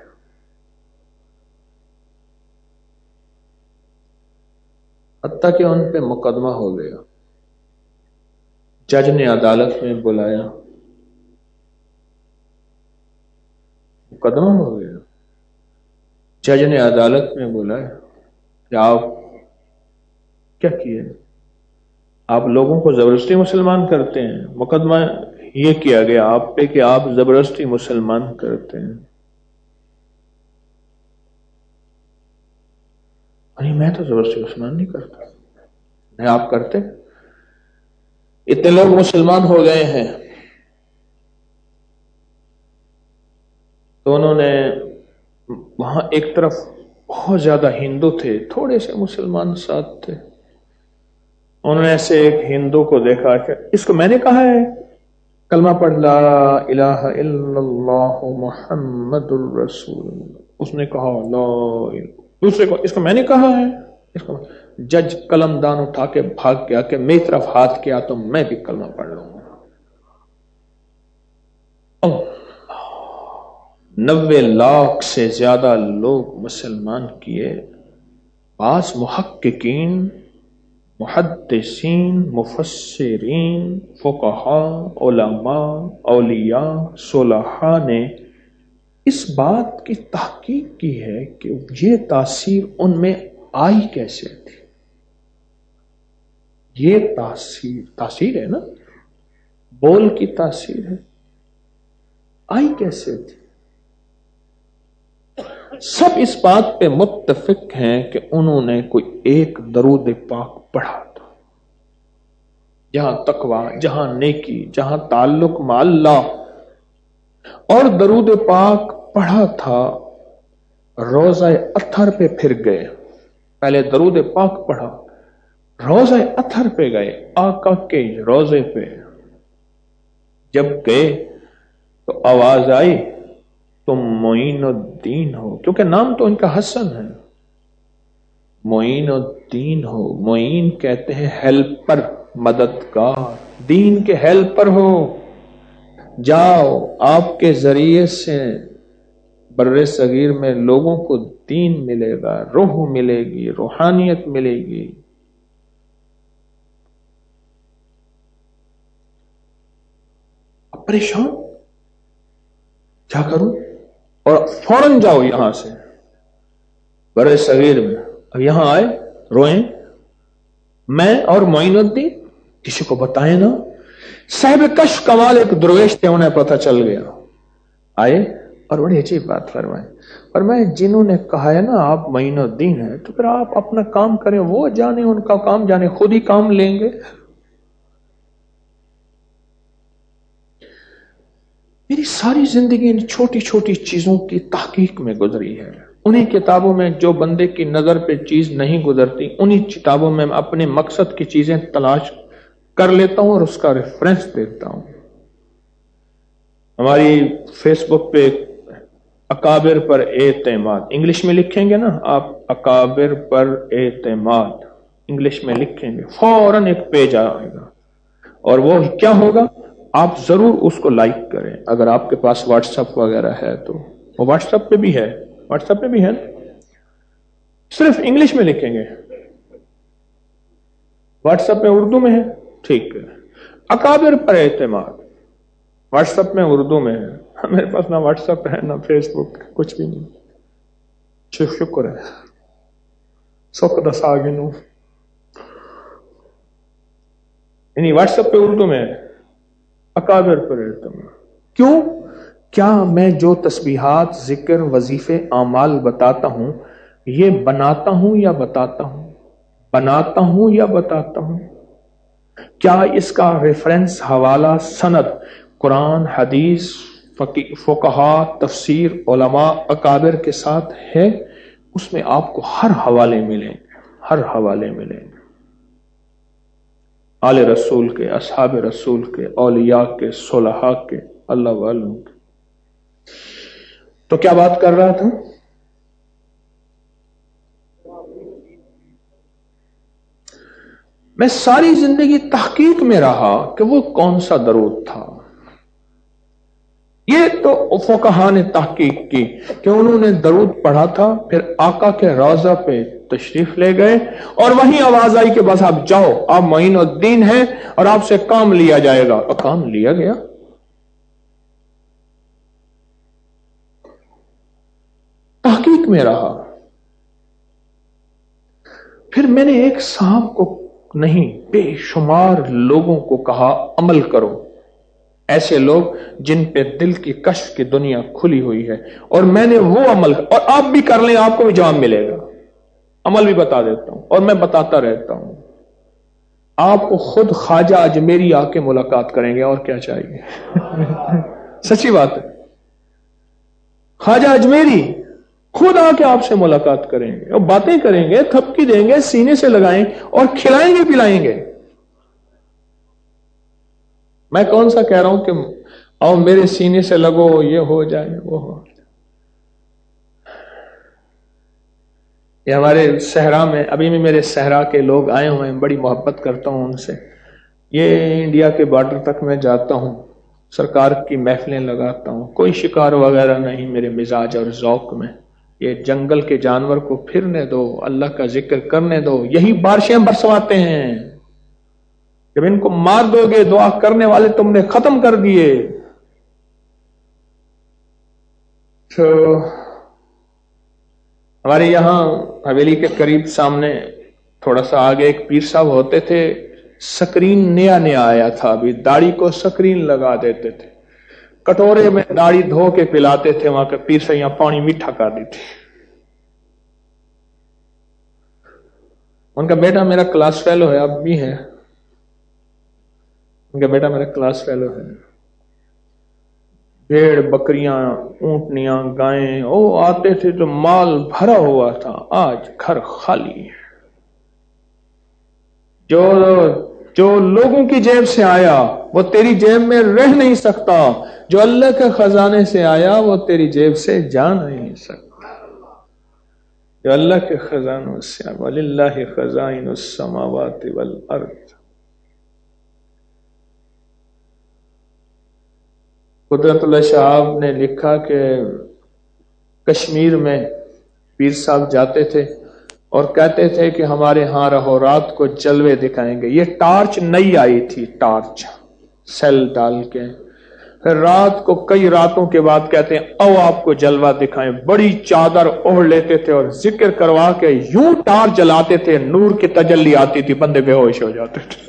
حتیٰ کہ ان پہ مقدمہ ہو گیا، جج نے عدالت میں بلایا، مقدمہ ہو گیا، جج نے عدالت میں بلایا کہ آپ کیا کیے، آپ لوگوں کو زبردستی مسلمان کرتے ہیں، مقدمہ یہ کیا گیا آپ پہ کہ آپ زبردستی مسلمان کرتے ہیں۔ نہیں میں تو زبردستی مسلمان نہیں کرتا، نہیں آپ کرتے، اتنے لوگ مسلمان ہو گئے ہیں۔ تو انہوں نے وہاں ایک طرف بہت زیادہ ہندو تھے، تھوڑے سے مسلمان ساتھ تھے، انہوں نے ایسے ایک ہندو کو دیکھا کہ اس کو میں نے کہا ہے کلمہ پڑھ لا الہ الا اللہ محمد الرسول اللہ، اس نے کہا لا الہ، دوسرے کو اس کو میں نے کہا ہے، اس کو جج قلم دان اٹھا کے بھاگ گیا کہ میری طرف ہاتھ کیا تو میں بھی کلمہ پڑھ لوں گا۔ 90 لاکھ سے زیادہ لوگ مسلمان کیے، بعض محققین، محدثین، مفسرین، فقہاء، علماء، اولیاء، صلحاء نے اس بات کی تحقیق کی ہے کہ یہ تاثیر ان میں آئی کیسے تھی، یہ تاثیر ہے نا، بول کی تاثیر ہے، آئی کیسے تھی؟ سب اس بات پہ متفق ہیں کہ انہوں نے کوئی ایک درود پاک پڑھا تھا، جہاں تقوی، جہاں نیکی، جہاں تعلق مع اللہ، اور درود پاک پڑھا تھا، روزہ اطہر پہ پھر گئے، پہلے درود پاک پڑھا، روزہ اطہر پہ گئے، آقا کے روزے پہ جب گئے تو آواز آئی تم معین الدین ہو، کیونکہ نام تو ان کا حسن ہے، معین الدین ہو۔ معین کہتے ہیں ہیلپر، مددگار، دین کے ہیلپر ہو۔ جاؤ، آپ کے ذریعے سے بر صغیر میں لوگوں کو دین ملے گا، روح ملے گی، روحانیت ملے گی۔ اب پریشان کیا کروں، اور فوراً جاؤ یہاں سے بر صغیر میں۔ اب یہاں آئے، روئیں، میں اور معین الدین، کسی کو بتائیں نا۔ صاحب کشف کمال ایک درویش تھے، انہیں پتہ چل گیا، آئے اور بڑی عجیب بات فرمائے، اور میں جنہوں نے کہا ہے نا آپ معین الدین ہیں، تو پھر آپ اپنا کام کریں، وہ جانے ان کا کام جانے، خود ہی کام لیں گے۔ میری ساری زندگی ان چھوٹی چھوٹی چیزوں کی تحقیق میں گزری ہے۔ انہی کتابوں میں جو بندے کی نظر پہ چیز نہیں گزرتی، انہی کتابوں میں اپنے مقصد کی چیزیں تلاش کر لیتا ہوں اور اس کا ریفرنس دیتا ہوں۔ ہماری فیس بک پہ اکابر پر اعتماد انگلش میں لکھیں گے نا آپ، اکابر پر اعتماد انگلش میں لکھیں گے، فوراً ایک پیج آئے گا، اور وہ کیا ہوگا، آپ ضرور اس کو لائک کریں۔ اگر آپ کے پاس واٹس ایپ وغیرہ ہے تو وہ واٹس ایپ پہ بھی ہے، واٹس ایپ پہ بھی ہے، صرف انگلش میں لکھیں گے، واٹس ایپ میں اردو میں ہے، ٹھیک ہے، اکابر پر اعتماد، واٹس ایپ میں اردو میں ہے۔ میرے پاس نہ واٹس ایپ ہے، نہ فیس بک، کچھ بھی نہیں، شکر ہے، سکھ دس آگے نو، یعنی واٹس ایپ پہ اردو میں ہے، اکابر پر اعتماد۔ کیوں؟ کیا میں جو تسبیحات، ذکر، وظیفے، اعمال بتاتا ہوں، یہ بناتا ہوں یا بتاتا ہوں؟ بناتا ہوں یا بتاتا ہوں؟ کیا اس کا ریفرنس، حوالہ، سند قرآن، حدیث، فقہا، تفسیر، علماء، اکابر کے ساتھ ہے؟ اس میں آپ کو ہر حوالے ملیں گے، ہر حوالے ملیں گے، آل رسول کے، اصحاب رسول کے، اولیاء کے، صلحاء کے، اللہ والوں کے۔ تو کیا بات کر رہا تھا؟ میں ساری زندگی تحقیق میں رہا کہ وہ کون سا درود تھا۔ یہ تو فقہا نے تحقیق کی کہ انہوں نے درود پڑھا تھا، پھر آقا کے روضہ پہ تشریف لے گئے، اور وہیں آواز آئی کہ بس آپ جاؤ، آپ معین الدین ہیں اور آپ سے کام لیا جائے گا، اور کام لیا گیا۔ تحقیق میں رہا۔ پھر میں نے ایک صاحب کو نہیں، بے شمار لوگوں کو کہا عمل کرو، ایسے لوگ جن پہ دل کی کشف کی دنیا کھلی ہوئی ہے، اور میں نے وہ عمل، اور آپ بھی کر لیں، آپ کو بھی جواب ملے گا۔ عمل بھی بتا دیتا ہوں اور میں بتاتا رہتا ہوں، آپ کو خود خواجہ اجمیری آ کے ملاقات کریں گے، اور کیا چاہیے؟ سچی بات ہے، خواجہ اجمیری خود آ کے آپ سے ملاقات کریں گے اور باتیں کریں گے، تھپکی دیں گے، سینے سے لگائیں اور کھلائیں گے، پلائیں گے۔ میں کون سا کہہ رہا ہوں کہ آؤ میرے سینے سے لگو، یہ ہو جائے، وہ ہو جائے۔ یہ ہمارے صحرا میں ابھی بھی میرے صحرا کے لوگ آئے ہوئے ہیں، بڑی محبت کرتا ہوں ان سے۔ یہ انڈیا کے بارڈر تک میں جاتا ہوں، سرکار کی محفلیں لگاتا ہوں، کوئی شکار وغیرہ نہیں میرے مزاج اور ذوق میں۔ یہ جنگل کے جانور کو پھرنے دو، اللہ کا ذکر کرنے دو، یہی بارشیں برسواتے ہیں۔ جب ان کو مار دو گے، دعا کرنے والے تم نے ختم کر دیے۔ تو ہمارے یہاں حویلی کے قریب سامنے تھوڑا سا آگے ایک پیر صاحب ہوتے تھے، سکرین نیا نیا آیا تھا، ابھی داڑھی کو سکرین لگا دیتے تھے، کٹورے میں داڑھی دھو کے پلاتے تھے، وہاں کے پیر سے یہاں پانی میٹھا کر دیتے۔ ان کا بیٹا میرا کلاس فیلو ہے، اب بھی ہے، ان کا بیٹا میرا کلاس فیلو ہے۔ بھیڑ، بکریاں، اونٹنیاں، گائیں، وہ آتے تھے تو مال بھرا ہوا تھا، آج گھر خالی ہے۔ جو جو لوگوں کی جیب سے آیا وہ تیری جیب میں رہ نہیں سکتا، جو اللہ کے خزانے سے آیا وہ تیری جیب سے جا نہیں سکتا۔ جو اللہ کے خزانوں سے آیا، وَلِلَّهِ خَزَائِنُ السَّمَاوَاتِ وَالْأَرْضِ۔ قدرت اللہ صاحب نے لکھا کہ کشمیر میں پیر صاحب جاتے تھے اور کہتے تھے کہ ہمارے ہاں رہو، رات کو جلوے دکھائیں گے۔ یہ ٹارچ نئی آئی تھی، ٹارچ سیل ڈال کے، پھر رات کو کئی راتوں کے بعد کہتے ہیں او آپ کو جلوہ دکھائیں، بڑی چادر اوڑھ لیتے تھے اور ذکر کروا کے یوں ٹارچ جلاتے تھے، نور کی تجلی آتی تھی، بندے بے ہوش ہو جاتے تھے۔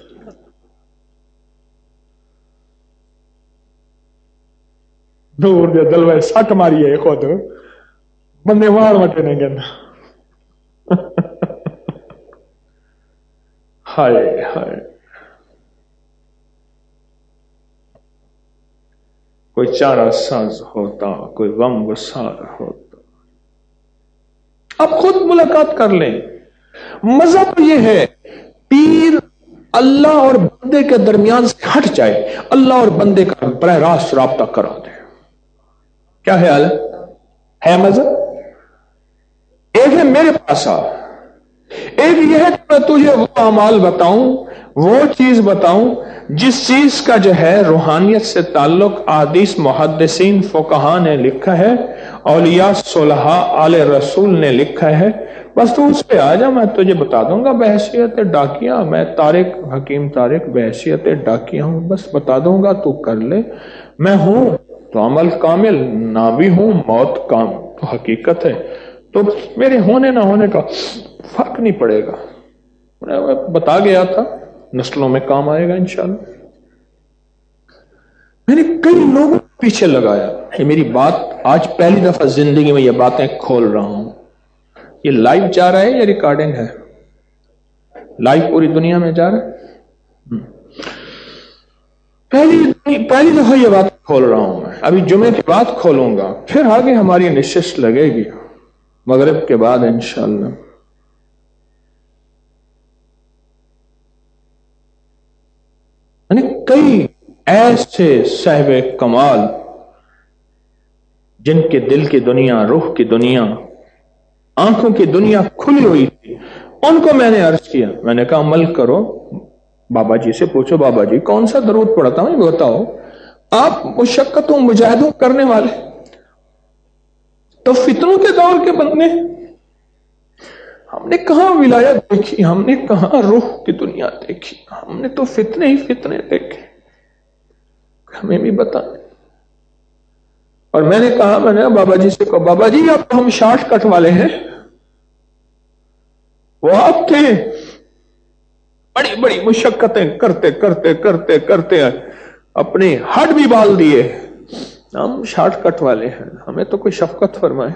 نور دے جلوے سٹ ماری ہے خود بندے وار وٹے نہیں گنا۔ ہائے ہائے، کوئی چارہ ساز ہوتا، کوئی غم گسار ہوتا۔ اب خود ملاقات کر لیں۔ مذہب یہ ہے پیر اللہ اور بندے کے درمیان سے ہٹ جائے، اللہ اور بندے کا براہ راست رابطہ کرا دے۔ کیا خیال ہے مذہب؟ ایک ہے میرے پاس آ، ایک یہ ہے کہ میں تجھے وہ اعمال بتاؤں، وہ چیز بتاؤں جس چیز کا جو ہے روحانیت سے تعلق احادیث محدثین فقہاء نے لکھا ہے، اولیاء صلحاء آل رسول نے لکھا ہے، بس تو اس پہ آ جا، میں تجھے بتا دوں گا بحیثیت ڈاکیا، میں طارق حکیم طارق بحیثیت ڈاکیا ہوں، بس بتا دوں گا تو کر لے، میں ہوں تو عمل کامل، نہ بھی ہوں موت کام تو حقیقت ہے، تو میرے ہونے نہ ہونے کا فرق نہیں پڑے گا۔ میں بتا گیا تھا، نسلوں میں کام آئے گا انشاءاللہ۔ میں نے کئی لوگوں پیچھے لگایا، یہ میری بات آج پہلی دفعہ زندگی میں یہ باتیں کھول رہا ہوں۔ یہ لائیو جا رہا ہے یا ریکارڈنگ ہے؟ لائیو پوری دنیا میں جا رہا ہے۔ پہلی دفعہ یہ بات کھول رہا ہوں میں، ابھی جمعے کے بعد کھولوں گا، پھر آگے ہماری نشست لگے گی مغرب کے بعد انشاءاللہ۔ یعنی کئی ایسے صاحب کمال جن کے دل کی دنیا، روح کی دنیا، آنکھوں کی دنیا کھلی ہوئی تھی، ان کو میں نے عرض کیا، میں نے کہا عمل کرو، بابا جی سے پوچھو بابا جی کون سا درود پڑھتا ہوں یہ بتاؤ، آپ مشقتوں مجاہدوں کرنے والے تو فتنوں کے دور کے بندے، ہم نے کہاں ولایت دیکھی، ہم نے کہاں روح کی دنیا دیکھی، ہم نے تو فتنے ہی فتنے دیکھے، ہمیں بھی بتائیں۔ اور میں نے کہا، میں نے بابا جی سے کہا بابا جی اب ہم شارٹ کٹ والے ہیں، وہ آپ تھے بڑی بڑی مشقتیں کرتے کرتے کرتے کرتے اپنے ہڈ بھی بال دیے، ہم شارٹ کٹ والے ہیں، ہمیں تو کوئی شفقت فرمائے۔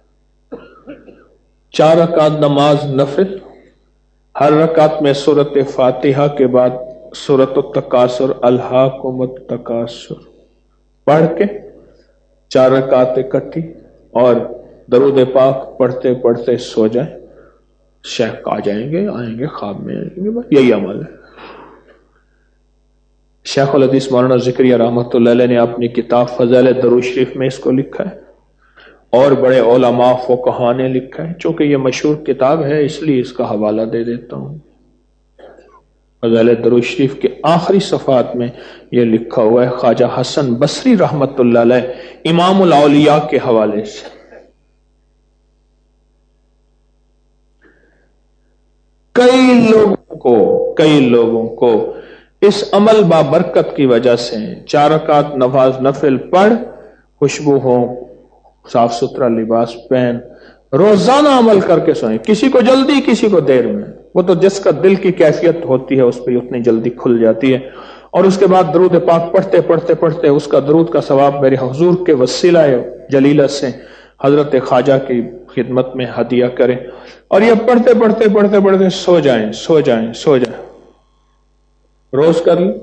4 رکعت نماز نفل، ہر رکعت میں سورۃ فاتحہ کے بعد سورۃ التکاثر الہاکم التکاثر پڑھ کے 4 رکعت اکٹھی اور درود پاک پڑھتے پڑھتے سو جائیں، شیخ آ جائیں گے، آئیں گے خواب میں آئیں گے، بس یہی عمل ہے۔ شیخ الحدیث مولانا زکریا رحمۃ اللہ علیہ نے اپنی کتاب فضائل درود شریف میں اس کو لکھا ہے، اور بڑے علماء فقہاء نے لکھا ہے، چونکہ یہ مشہور کتاب ہے اس لیے اس کا حوالہ دے دیتا ہوں۔ فضائل درود شریف کے آخری صفحات میں یہ لکھا ہوا ہے خواجہ حسن بصری رحمۃ اللہ علیہ امام الاولیاء کے حوالے سے۔ کئی لوگوں کو اس عمل بابرکت کی وجہ سے 4 رکعت نماز نفل پڑھ، خوشبو ہو، صاف ستھرا لباس پہن، روزانہ عمل کر کے سوئیں، کسی کو جلدی کسی کو دیر میں، وہ تو جس کا دل کی کیفیت ہوتی ہے اس پہ اتنی جلدی کھل جاتی ہے۔ اور اس کے بعد درود پاک پڑھتے پڑھتے پڑھتے اس کا درود کا ثواب میرے حضور کے وسیلہ جلیلہ سے حضرت خواجہ کی خدمت میں ہدیہ کریں، اور یہ پڑھتے پڑھتے پڑھتے پڑھتے سو جائیں سو جائیں سو جائیں، روز کر لیں۔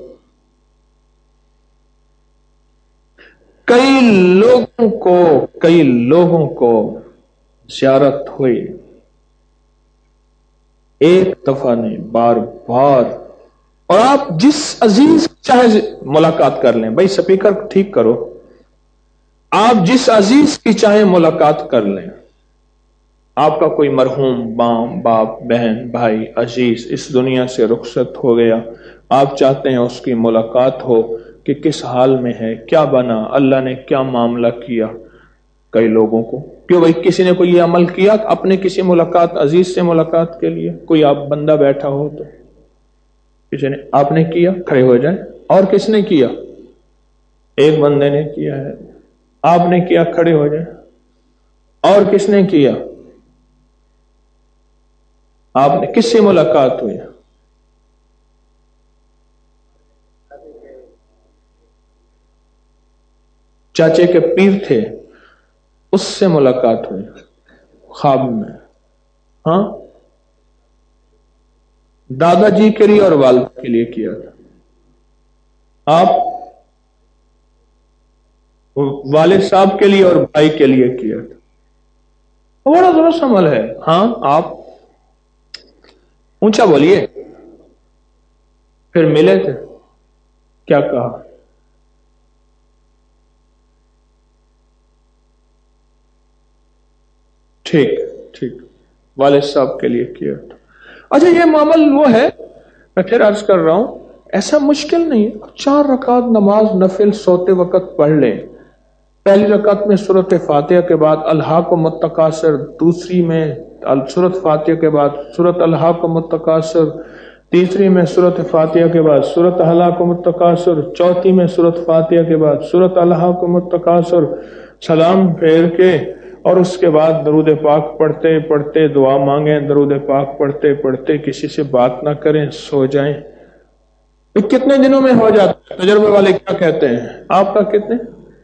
کئی لوگوں کو زیارت ہوئی، ایک دفعہ نہیں بار بار، اور آپ جس عزیز چاہے ملاقات کر لیں، بھائی سپیکر ٹھیک کرو، آپ جس عزیز کی چاہے ملاقات کر لیں، آپ کا کوئی مرحوم باپ بہن بھائی عزیز اس دنیا سے رخصت ہو گیا، آپ چاہتے ہیں اس کی ملاقات ہو کہ کس حال میں ہے، کیا بنا، اللہ نے کیا معاملہ کیا۔ کئی لوگوں کو کیوں بھائی کسی نے کوئی یہ عمل کیا اپنے کسی ملاقات عزیز سے ملاقات کے لیے، کوئی آپ بندہ بیٹھا ہو تو کسی نے، آپ نے کیا، کھڑے ہو جائیں۔ اور کس نے کیا؟ ایک بندے نے کیا ہے، آپ نے کیا، کھڑے ہو جائیں۔ اور کس نے کیا؟ آپ نے کس سے ملاقات ہوئی؟ چاچے کے پیر تھے، اس سے ملاقات ہوئی خواب میں، ہاں، دادا جی کے لیے اور والد کے لیے کیا تھا، آپ والد صاحب کے لیے اور بھائی کے لیے کیا تھا، بڑا درست عمل ہے۔ ہاں، آپ اونچا بولیے، پھر ملے تھے، کیا کہا؟ ٹھیک ٹھیک، والد صاحب کے لیے کیا تھا۔ اچھا، یہ معامل وہ ہے، میں پھر عرض کر رہا ہوں، ایسا مشکل نہیں ہے، 4 رکعت نماز نفل سوتے وقت پڑھ لیں۔ پہلی رکعت میں سورۃ فاتحہ کے بعد الہاکم التکاثر، دوسری میں سورۃ فاتحہ کے بعد سورۃ الہاکم التکاثر، تیسری میں سورۃ فاتحہ کے بعد سورۃ الہاکم التکاثر، چوتھی میں سورۃ فاتحہ کے بعد سورۃ الہاکم التکاثر، سلام پھیر کے اور اس کے بعد درود پاک پڑھتے پڑھتے دعا مانگیں، درود پاک پڑھتے پڑھتے کسی سے بات نہ کریں، سو جائیں۔ یہ کتنے دنوں میں ہو جاتا ہے؟ تجربے والے کیا کہتے ہیں؟ آپ کا کتنے؟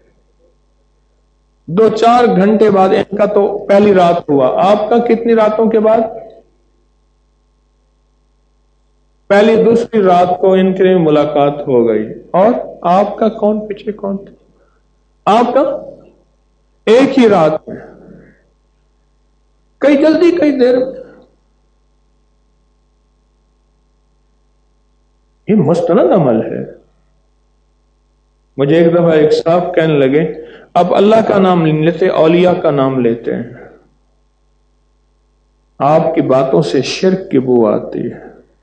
2-4 گھنٹے بعد، ان کا تو پہلی رات ہوا، آپ کا کتنی راتوں کے بعد؟ پہلی دوسری رات کو ان کے ملاقات ہو گئی۔ اور آپ کا کون پیچھے کون تھا؟ آپ کا ایک ہی رات میں، کئی جلدی کئی دیر میں۔ یہ مستند عمل ہے۔ مجھے ایک دفعہ ایک صاحب کہنے لگے، اب اللہ کا نام نہیں لیتے، اولیاء کا نام لیتے ہیں، آپ کی باتوں سے شرک کی بو آتی ہے۔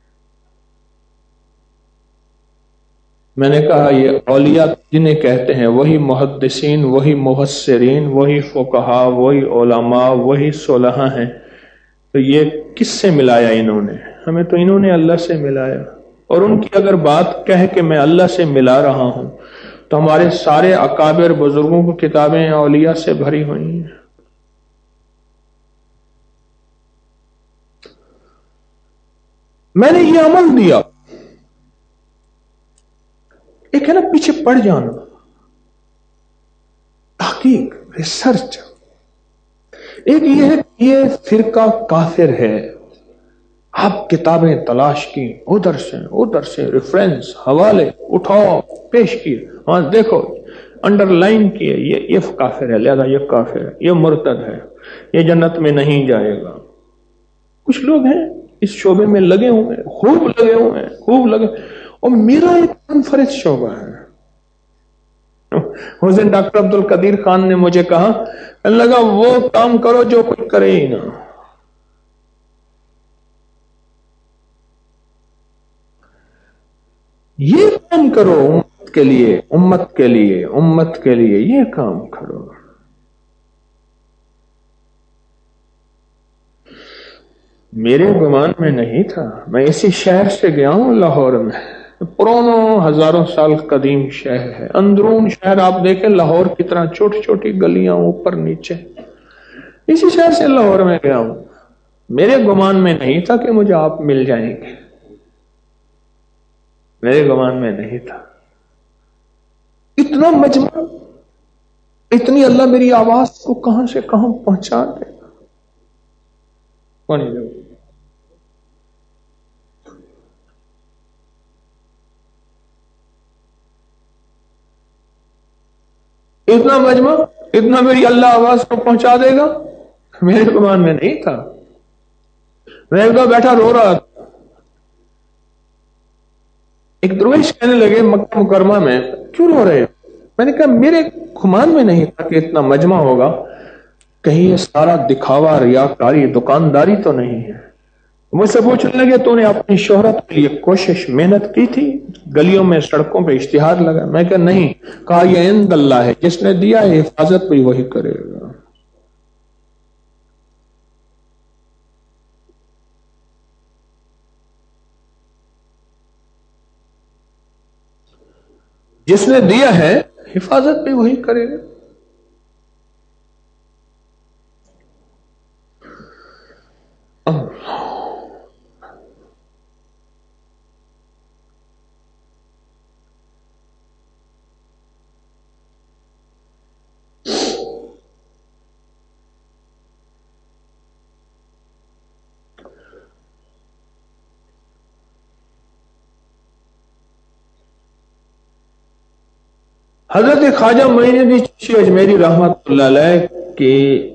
میں نے کہا یہ اولیاء جنہیں کہتے ہیں وہی محدثین، وہی مفسرین، وہی فقہا، وہی علماء، وہی صلحاء ہیں، تو یہ کس سے ملایا انہوں نے؟ ہمیں تو انہوں نے اللہ سے ملایا، اور ان کی اگر بات کہے کہ میں اللہ سے ملا رہا ہوں تو ہمارے سارے اکابر بزرگوں کی کتابیں اولیاء سے بھری ہوئی ہیں۔ میں نے یہ عمل دیا، ایک ہے نا پیچھے پڑ جانا، تحقیق، ریسرچ، ایک یہ ہے کہ یہ فرقہ کافر ہے، آپ کتابیں تلاش کی، ادھر سے ریفرنس حوالے اٹھاؤ، پیش کیے، ہاں دیکھو انڈر لائن کیے، یہ کافر ہے، لہذا یہ کافر ہے، یہ مرتد ہے، یہ جنت میں نہیں جائے گا۔ کچھ لوگ ہیں اس شعبے میں لگے ہوئے ہیں، خوب لگے، اور میرا ایک منفرد شعبہ ہے۔ اس دن ڈاکٹر عبد القدیر خان نے مجھے کہا، لگا وہ کام کرو جو کوئی کرے ہی نہ، یہ کام کرو امت کے لیے یہ کام کرو۔ میرے گمان میں نہیں تھا، میں اسی شہر سے گیا ہوں، لاہور میں، پرانوں ہزاروں سال قدیم شہر ہے، اندرون شہر آپ دیکھیں لاہور کی طرح چھوٹی چھوٹی گلیاں اوپر نیچے، اسی شہر سے لاہور میں گیا ہوں۔ میرے گمان میں نہیں تھا کہ مجھے آپ مل جائیں گے، میرے گمان میں نہیں تھا۔ اتنا مجمع، اتنی، اللہ میری آواز کو کہاں سے کہاں پہنچا دے گا، کون جائے؟ اتنا مجمع، اتنا میری اللہ آواز کو پہنچا دے گا، میرے گمان میں نہیں تھا۔ میں ایک دفعہ بیٹھا رو رہا تھا، एक दरवेश कहने लगे मक्का मुकरमा में, क्यों रो रहे हो? मैंने कहा मेरे खुमान में नहीं था कि इतना मजमा होगा, कहीं ये सारा दिखावा रियाकारी दुकानदारी तो नहीं है। मुझसे पूछने लगे तूने अपनी शोहरत के लिए कोशिश मेहनत की थी, गलियों में सड़कों पे इश्तिहार लगा? मैं कहा नहीं। कहा ये इंदल्लाह है, जिसने दिया है हिफाजत भी वही करेगा। जिसने दिया है हिफाजत भी वही करेगा। हजरत ख्वाजा मोइनुद्दीन चिश्ती अजमेरी रहमतुल्लाह अलैह की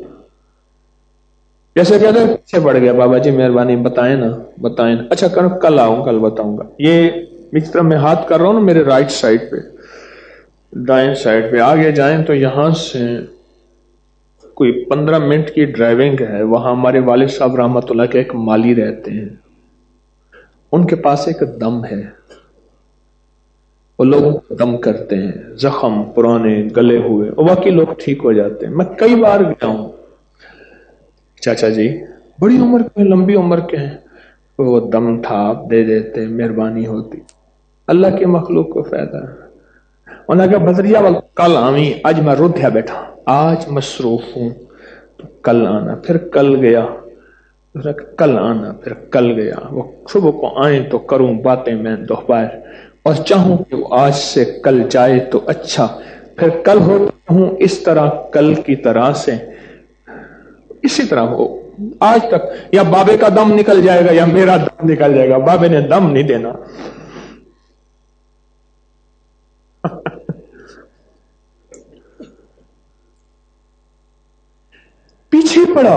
जैसे कहते हैं पीछे पड़ गया, बाबा जी मेहरबानी बताएं ना बताएं ना। अच्छा कल आऊं, कल बताऊंगा। ये इस तरह मैं हाथ कर रहा हूं ना, मेरे राइट साइड पे, दाएं साइड पे आगे जाएं तो यहां से कोई 15 मिनट की ड्राइविंग है। वहां हमारे वालिद साहब रहमतुल्लाह के एक माली रहते हैं, उनके पास एक दम है, वो लोगों को दम करते हैं, जख्म पुराने गले हुए और बाकी लोग ठीक हो जाते हैं। मैं कई बार गया हूं। चाचा जी बड़ी उम्र के, लंबी उम्र के हैं, वो दम था आप दे देते, मेहरबानी होती। अल्लाह के मखलूक को फायदा है। उन्होंने कहा बदरिया वाल कल आवी, आज मैं रुध्या बैठा, आज मसरूफ हूं तो कल आना। फिर कल गया, कल आना, फिर कल गया। वो सुबह को आए तो करूं बातें मैं दोपहर, और चाहूं कि वो आज से कल जाए तो अच्छा, फिर कल होता हूं इस तरह कल की तरह से, इसी तरह हो आज तक। या बाबे का दम निकल जाएगा या मेरा दम निकल जाएगा, बाबे ने दम नहीं देना। पीछे पड़ा।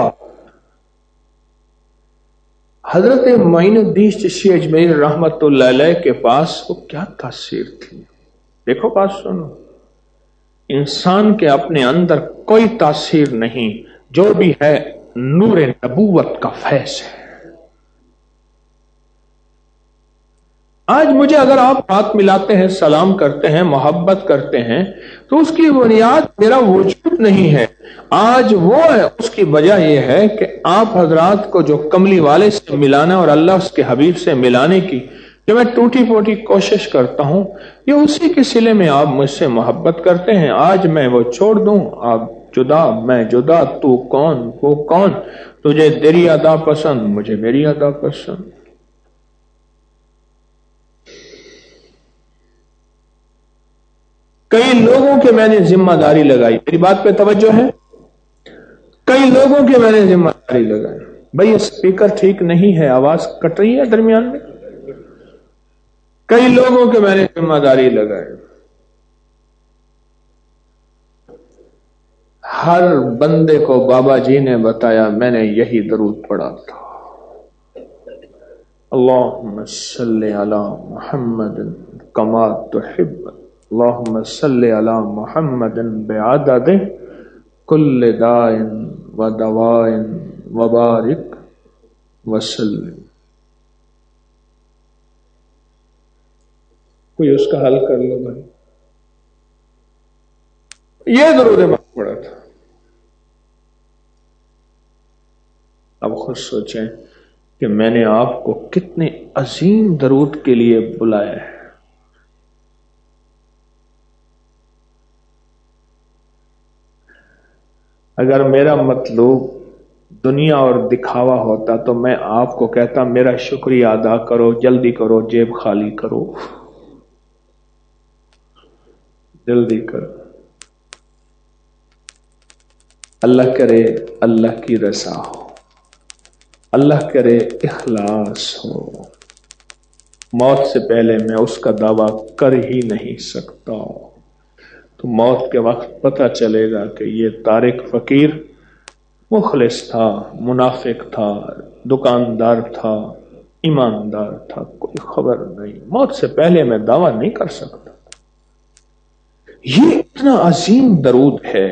हजरत मोइनुद्दीन चिश्ती अजमेरी रहमतुल्लाह अलैह के पास वो क्या तासीर थी। देखो बात सुनो, इंसान के अपने अंदर कोई तासीर नहीं, जो भी है नूर नबूवत का फैज है। आज मुझे अगर आप हाथ मिलाते हैं, सलाम करते हैं, मोहब्बत करते हैं, तो उसकी बुनियाद मेरा वजूद नहीं है। आज वो है, उसकी वजह यह है कि आप हजरात को जो कमली वाले से मिलाना और अल्लाह उसके हबीब से मिलाने की जो मैं टूटी फोटी कोशिश करता हूं, ये उसी के सिले में आप मुझसे मोहब्बत करते हैं। आज मैं वो छोड़ दूं, आप जुदा मैं जुदा, तू कौन वो कौन, तुझे तेरी अदा पसंद मुझे मेरी अदा पसंद। कई लोगों के मैंने जिम्मेदारी लगाई, मेरी बात पे तवज्जो है, कई लोगों के मैंने जिम्मेदारी लगाई। भाई ये स्पीकर ठीक नहीं है, आवाज कट रही है दरमियान में। कई लोगों के मैंने जिम्मेदारी लगाई। हर बंदे को बाबा जी ने बताया, मैंने यही दरूद पढ़ा था, अल्लाहुम्मा सल्ली अला मुहम्मदिन कमा तुहिब्ब, अल्लाहुम्मा सल्ली अला मुहम्मदिन बिअदद कुल्ल दाइन व दवाइन व बारिक वसल्लिम। कोई उसका हल कर लो भाई। ये दरूद मैं पढ़ा था। अब खुद सोचें कि मैंने आपको कितने अजीम दरूद के लिए बुलाया है। अगर मेरा मतलब दुनिया और दिखावा होता तो मैं आपको कहता मेरा शुक्रिया अदा करो, जल्दी करो, जेब खाली करो, जल्दी करो। अल्लाह करे अल्लाह की रज़ा हो, अल्लाह करे इखलास हो। मौत से पहले मैं उसका दावा कर ही नहीं सकता। तो मौत के वक्त पता चलेगा कि ये तारिक फकीर मुखलिस था, मुनाफिक था, दुकानदार था, ईमानदार था, कोई खबर नहीं, मौत से पहले मैं दावा नहीं कर सकता। ये इतना अजीम दरूद है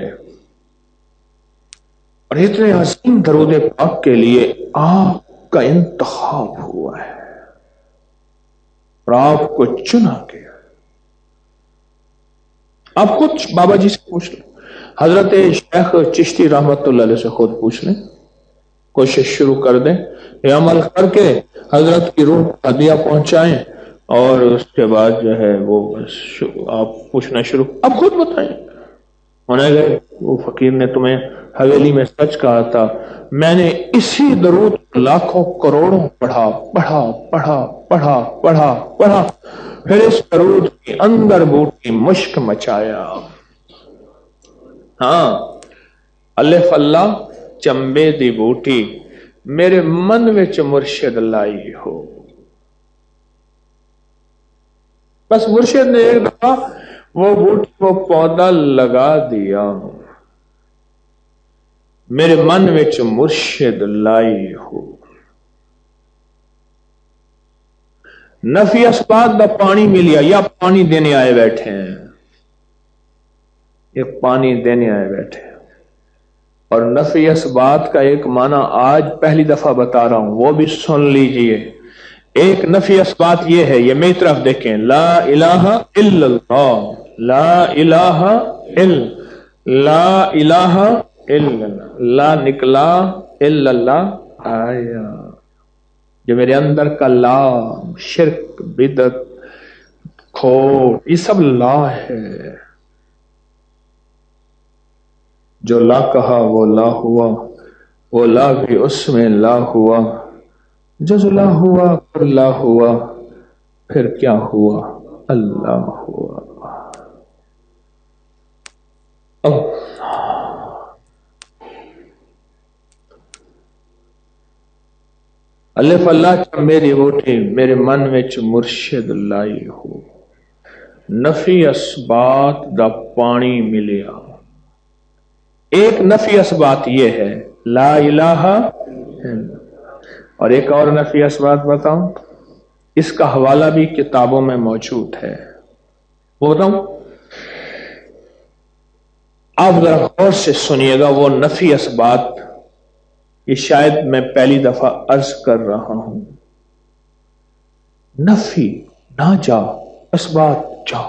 और इतने अजीम दरूद पाक के लिए आपका इंतखाब हुआ है और आपको चुना गया। आप कुछ बाबा जी से पूछ लें, हजरत शेख चिश्ती रहमतुल्लाह अलैह से खुद पूछ लें, कोशिश शुरू कर दें, ये अमल करके हजरत की रूह हदिया पहुंचाएं और उसके बाद जो है वो आप पूछना शुरू, अब खुद बताएं। होने गए वो फकीर ने तुम्हें हवेली में सच कहा था, मैंने इसी दरूद लाखों करोड़ों पढ़ा पढ़ा पढ़ा पढ़ा पढ़ा पढ़ा, फिर इस दरूद के अंदर बूटी मुश्क मचाया। हाँ, अलिफ अल्लाह चंबे दी बूटी मेरे मन विच मुर्शिद लाई हो। बस मुर्शिद ने एक दफा वो बूटी वो पौधा लगा दिया, मेरे मन विच मुर्शिद लाई हो। नफी अस्बात दा पानी मिलिया, या पानी देने आए बैठे हैं, ये पानी देने आए बैठे हैं। और नफी अस्बात का एक माना आज पहली दफा बता रहा हूं, वो भी सुन लीजिए। एक नफी अस्बात ये है, ये मेरी तरफ देखें, ला इलाहा इल्लल्लाह, ला इलाहा ला इलाहा इल्लल्लाह, ला निकला इल्लल्लाह आया। जो मेरे अंदर का ला, शिर्क, बिदत, खोट, ये सब ला है। जो ला कहा वो ला हुआ, वो ला भी उसमें ला हुआ, जो ला हुआ फिर ला हुआ, फिर क्या हुआ, अल्लाह हुआ। अलिफ अल्लाह मेरी बूटी मेरे मन विच मुर्शिद लाई हो। नफी अस्बात दा पानी मिलिया। एक नफी अस्बात ये है ला इलाहा, और एक और नफी अस्बात बताऊं, इसका हवाला भी किताबों में मौजूद है, वो बताऊं, आप जरा गौर से सुनिएगा। वो नफी अस्बात ये शायद मैं पहली दफा अर्ज कर रहा हूं। नफी ना जा, अस्बात जा,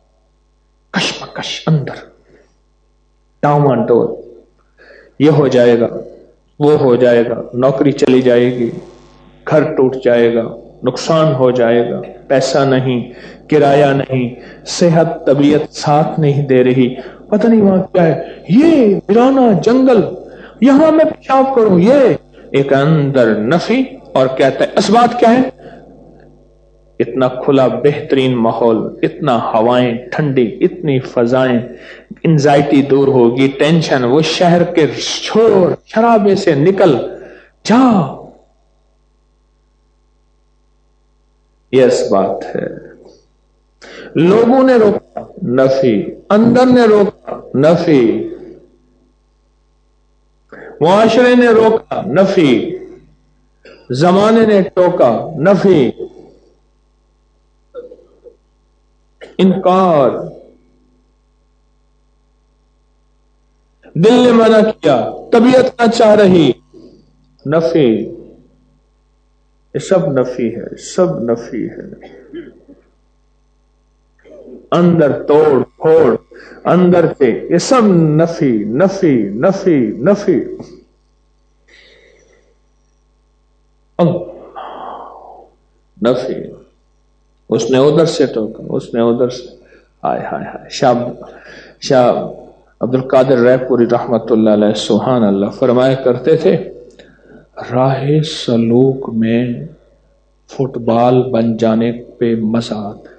कशमकश अंदर, डामाडोल, ये हो जाएगा, वो हो जाएगा, नौकरी चली जाएगी, घर टूट जाएगा, नुकसान हो जाएगा, पैसा नहीं, किराया नहीं, सेहत तबीयत साथ नहीं दे रही, पता नहीं वहां क्या है, ये वीराना जंगल, यहां मैं पेशाब करूं, ये एक अंदर नफी। और कहता है अस्बात क्या है, इतना खुला बेहतरीन माहौल, इतना हवाएं ठंडी, इतनी फजाएं, एंजाइटी दूर होगी, टेंशन, वो शहर के शोर शराबे से निकल जा। यस बात है। लोगों ने रोका, नफी, अंदर ने रोका, नफी, मुआशरे ने रोका, नफी, जमाने ने टोका, नफी, इनकार, दिल ने मना किया, तबीयत ना चाह रही, नफी। ये सब नफी है, सब नफी है। अंदर तोड़ फोड़, अंदर से, ये सब नफी नफी नफी नफी। नफी, उसने उधर से टोका, उसने उधर से, हाय हाय हाय। शाह अब्दुल कादिर रैपुरी रहमतुल्लाह अलैह सुभान अल्लाह फरमाया करते थे, राहे सलूक में फुटबॉल बन जाने पे मजा आता है।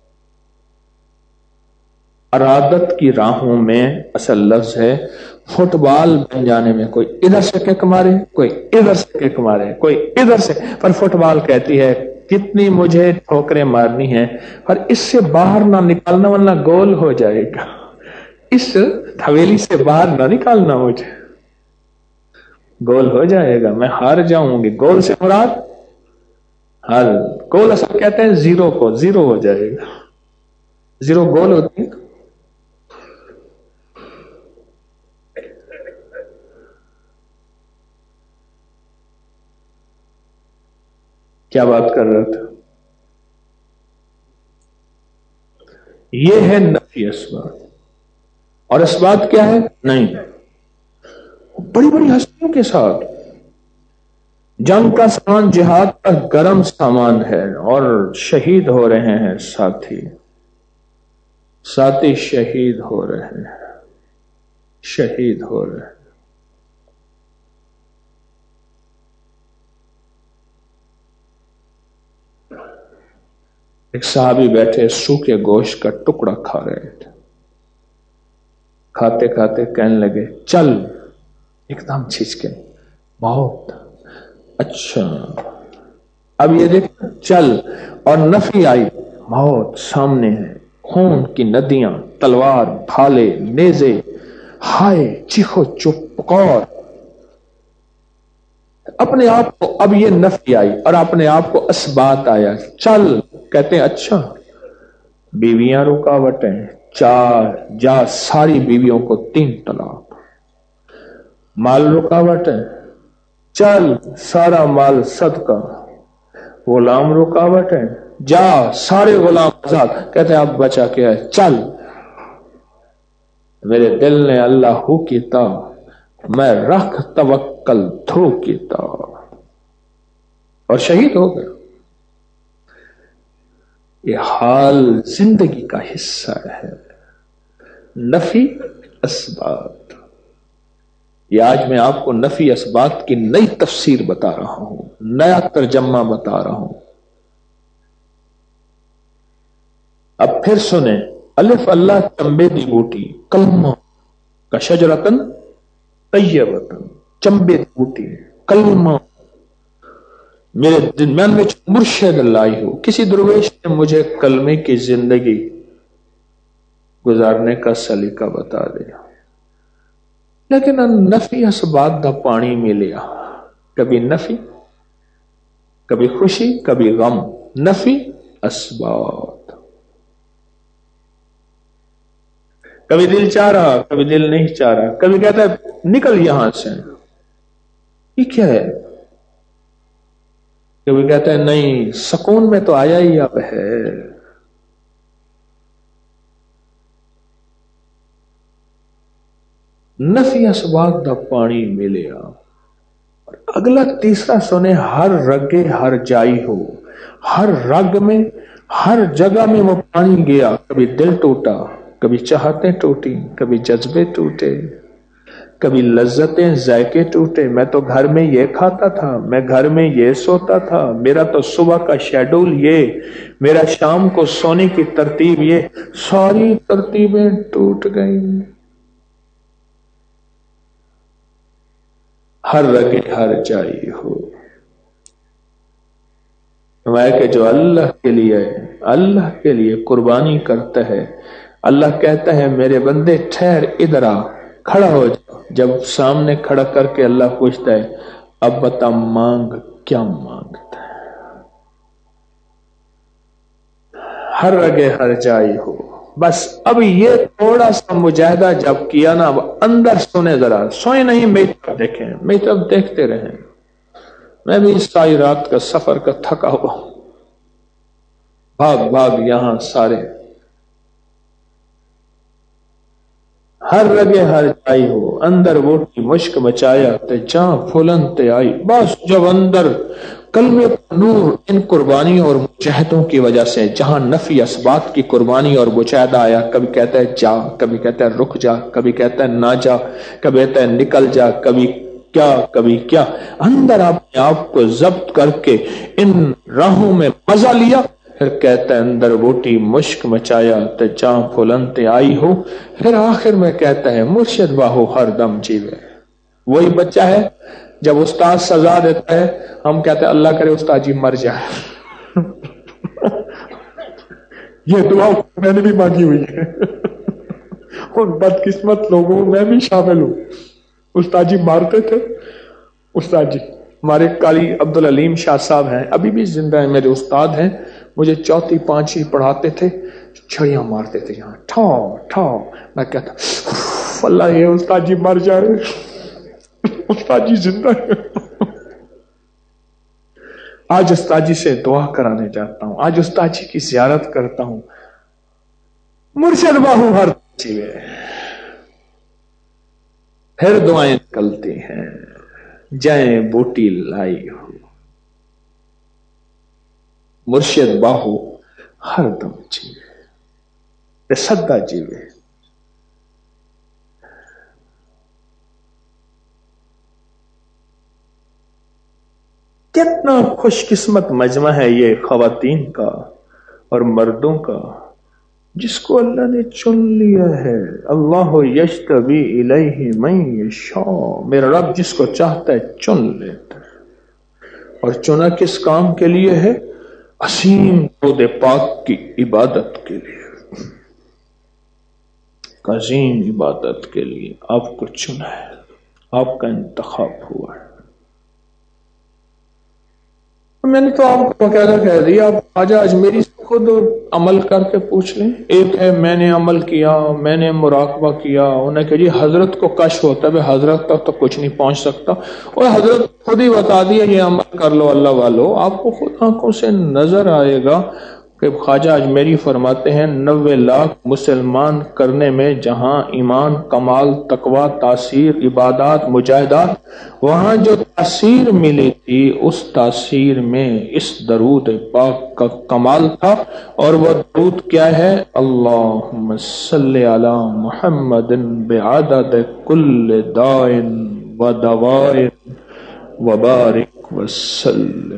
अरादत की राहों में असल लफ्ज है फुटबॉल बन जाने में, कोई इधर से किक मारे, कोई इधर से किक मारे, कोई इधर से, पर फुटबॉल कहती है कितनी मुझे ठोकरें मारनी है, पर इससे बाहर ना निकालना वरना गोल हो जाएगा, इस हवेली से बाहर ना निकालना, मुझे गोल हो जाएगा, मैं हार जाऊंगी। गोल से मुराद حل گول اصل کہتے ہیں زیرو کو، زیرو ہو جائے گا، زیرو گول ہوتی ہے. کیا بات کر رہا تھا؟ یہ ہے نفی اسبات. اور اسبات کیا ہے؟ نہیں. بڑی بڑی ہستیوں کے ساتھ جنگ کا سامان، جہاد کا گرم سامان ہے اور شہید ہو رہے ہیں ساتھی، ساتھی شہید ہو رہے ہیں، شہید ہو رہے ہیں. ایک صحابی بیٹھے سوکھے گوشت کا ٹکڑا کھا رہے تھے، کھاتے کھاتے کہنے لگے چل، ایک دم چھچکے، بہت اچھا. اب یہ دیکھ چل اور نفی آئی، موت سامنے ہے، خون کی ندیاں، تلوار، بھالے، نیزے، ہائے چیخو چپ پکار. اپنے آپ کو اب یہ نفی آئی اور اپنے آپ کو اسبات آیا. چل کہتے ہیں اچھا، بیویاں رکاوٹیں، چار جا ساری بیویوں کو 3 طلاق. مال رکاوٹیں، چل سارا مال صدقہ. غلام رکاوٹ ہے، جا سارے غلام آزاد. کہتے ہیں اب بچا کیا ہے؟ چل. میرے دل نے اللہ ہو کیتا، میں رکھ توکل دھو کیتا، اور شہید ہو گیا. یہ حال زندگی کا حصہ ہے. نفی اسبات. یہ آج میں آپ کو نفی اسبات کی نئی تفسیر بتا رہا ہوں، نیا ترجمہ بتا رہا ہوں. اب پھر سنیں، الف اللہ چمبے دی بوٹی، کلمہ کا شجرتن طیبتن، چمبے دی بوٹی کلمہ. میرے دل میں مرشد لائی ہو، کسی درویش نے مجھے کلمے کی زندگی گزارنے کا سلیقہ بتا دیا. لیکن نفی اسبات دا پانی ملیا، کبھی نفی، کبھی خوشی، کبھی غم. نفی اسبات. کبھی دل چاہ رہا، کبھی دل نہیں چاہ رہا. کبھی کہتا ہے نکل یہاں سے، یہ کیا ہے؟ کبھی کہتا ہے نہیں، سکون میں تو آیا ہی اب ہے. نفی اسبات دا پانی ملیا. اور اگلا تیسرا سنے، ہر رگے ہر جائی ہو، ہر رگ میں ہر جگہ میں وہ پانی گیا. کبھی دل ٹوٹا، کبھی چاہتیں ٹوٹی، کبھی جذبے ٹوٹے، کبھی لذتیں ذائقے ٹوٹے. میں تو گھر میں یہ کھاتا تھا، میں گھر میں یہ سوتا تھا، میرا تو صبح کا شیڈول یہ، میرا شام کو سونے کی ترتیب یہ. ساری ترتیبیں ٹوٹ گئیں. ہر رگے ہر جائی ہو. میں کہ جو اللہ کے لیے قربانی کرتا ہے، اللہ کہتا ہے میرے بندے ٹھہر، ادھر آ، کھڑا ہو جا. جب سامنے کھڑا کر کے اللہ پوچھتا ہے اب بتا مانگ، کیا مانگتا ہے؟ ہر رگے ہر جائی ہو. بس اب یہ تھوڑا سا مجاہدہ جب کیا نا، اب اندر سونے، ذرا سوئے نہیں، میری طرف دیکھیں، میری طرف دیکھتے رہیں. میں بھی اس ساری رات کا سفر کا تھکا ہوا ہوں، بھاگ بھاگ یہاں سارے. ہر رگے ہر جائی ہو، اندر ووٹی مشک مچایا تے جاں پھولن تے آئی. بس جب اندر کلمے کا نور ان قربانیوں اور مجاہدوں کی وجہ سے جہاں نفی اسبات کی قربانی اور مجاہدہ آیا، کبھی کہتا ہے جا، کبھی کہتا ہے رک جا، کبھی کہتا ہے نہ جا، کبھی کہتا ہے نکل جا، کبھی کیا کبھی کیا. اندر اپنے آپ کو ضبط کر کے ان راہوں میں مزہ لیا. پھر کہتا ہے اندر بوٹی مشک مچایا تے جاں پھولنتے آئی ہو. پھر آخر میں کہتا ہے مرشد باہو ہر دم جیوے. وہی بچہ ہے جب استاد سزا دیتا ہے، ہم کہتے ہیں اللہ کرے استاد جی مر جائے. یہ دعا میں نے بھی مانگی ہوئی ہے، اور بدقسمت لوگوں میں بھی شامل ہوں. استاد جی مارتے تھے، استاد جی ہمارے قاری عبدالعلیم شاہ صاحب ہیں، ابھی بھی زندہ ہیں، میرے استاد ہیں، مجھے چوتھی پانچویں پڑھاتے تھے، چھڑیاں مارتے تھے یہاں ٹھاؤ ٹھاؤ، میں کہتا اللہ یہ استاد جی مر جائے، استاد جی زندہ ہے۔ آج استاد جی سے دعا کرانے جاتا ہوں، آج استاد جی کی زیارت کرتا ہوں، مرشد باہو ہر چیزیں، پھر دعائیں نکلتی ہیں، جائیں بوٹی لائی ہو، مرشد باہو ہر دم جیوے، سدا جیوے۔ کتنا خوش قسمت مجمع ہے یہ خواتین کا اور مردوں کا، جس کو اللہ نے چن لیا ہے۔ اللہ یجتبی الیہ من یشاء، میرا رب جس کو چاہتا ہے چن لیتا ہے، اور چنا کس کام کے لیے ہے؟ عظیم درود پاک کی عبادت کے لیے، عظیم عبادت کے لیے آپ کو چنا ہے، آپ کا انتخاب ہوا ہے۔ میں نے تو آپ کو باقاعدہ کہہ دیا، آپ خواجہ اجمیری سے خود عمل کر کے پوچھ لیں۔ ایک ہے میں نے عمل کیا، میں نے مراقبہ کیا، انہیں کہ جی حضرت کو کشف ہوتا ہے، حضرت تک تو کچھ نہیں پہنچ سکتا، اور حضرت خود ہی بتا دیا یہ عمل کر لو اللہ والو، آپ کو خود آنکھوں سے نظر آئے گا کہ خواجہ اجمیری فرماتے ہیں 90 لاکھ مسلمان کرنے میں جہاں ایمان، کمال، تقوی، تاثیر، عبادات، مجاہدات، وہاں جو تاثیر ملی تھی اس تاثیر میں اس درود پاک کا کمال تھا، اور وہ درود کیا ہے؟ اللہم صلی علی محمد بعدد کل داء و دواء وبارک وسلم۔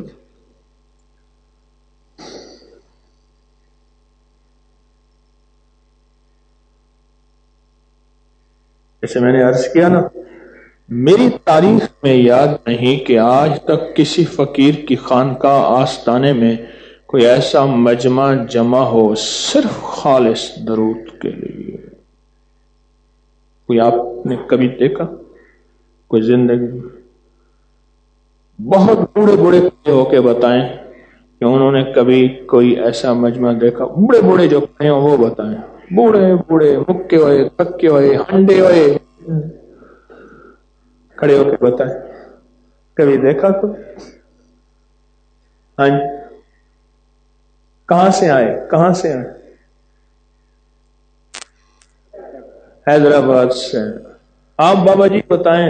جیسے میں نے عرض کیا نا، میری تاریخ میں یاد نہیں کہ آج تک کسی فقیر کی خانقاہ آستانے میں کوئی ایسا مجمع جمع ہو صرف خالص درود کے لیے۔ کوئی آپ نے کبھی دیکھا؟ کوئی زندگی میں بہت بوڑھے بوڑھے ہو کے بتائیں کہ انہوں نے کبھی کوئی ایسا مجمع دیکھا؟ بوڑھے بوڑھے جو کھڑے ہوں وہ بتائیں، بوڑھے بوڑھے مکے ہوئے، تھکے ہوئے، ہنڈے ہوئے، کھڑے ہو کے بتائیں کبھی دیکھا تو؟ ہاں جی، کہاں سے آئے؟ کہاں سے آئے؟ حیدرآباد سے۔ آپ بابا جی بتائیں،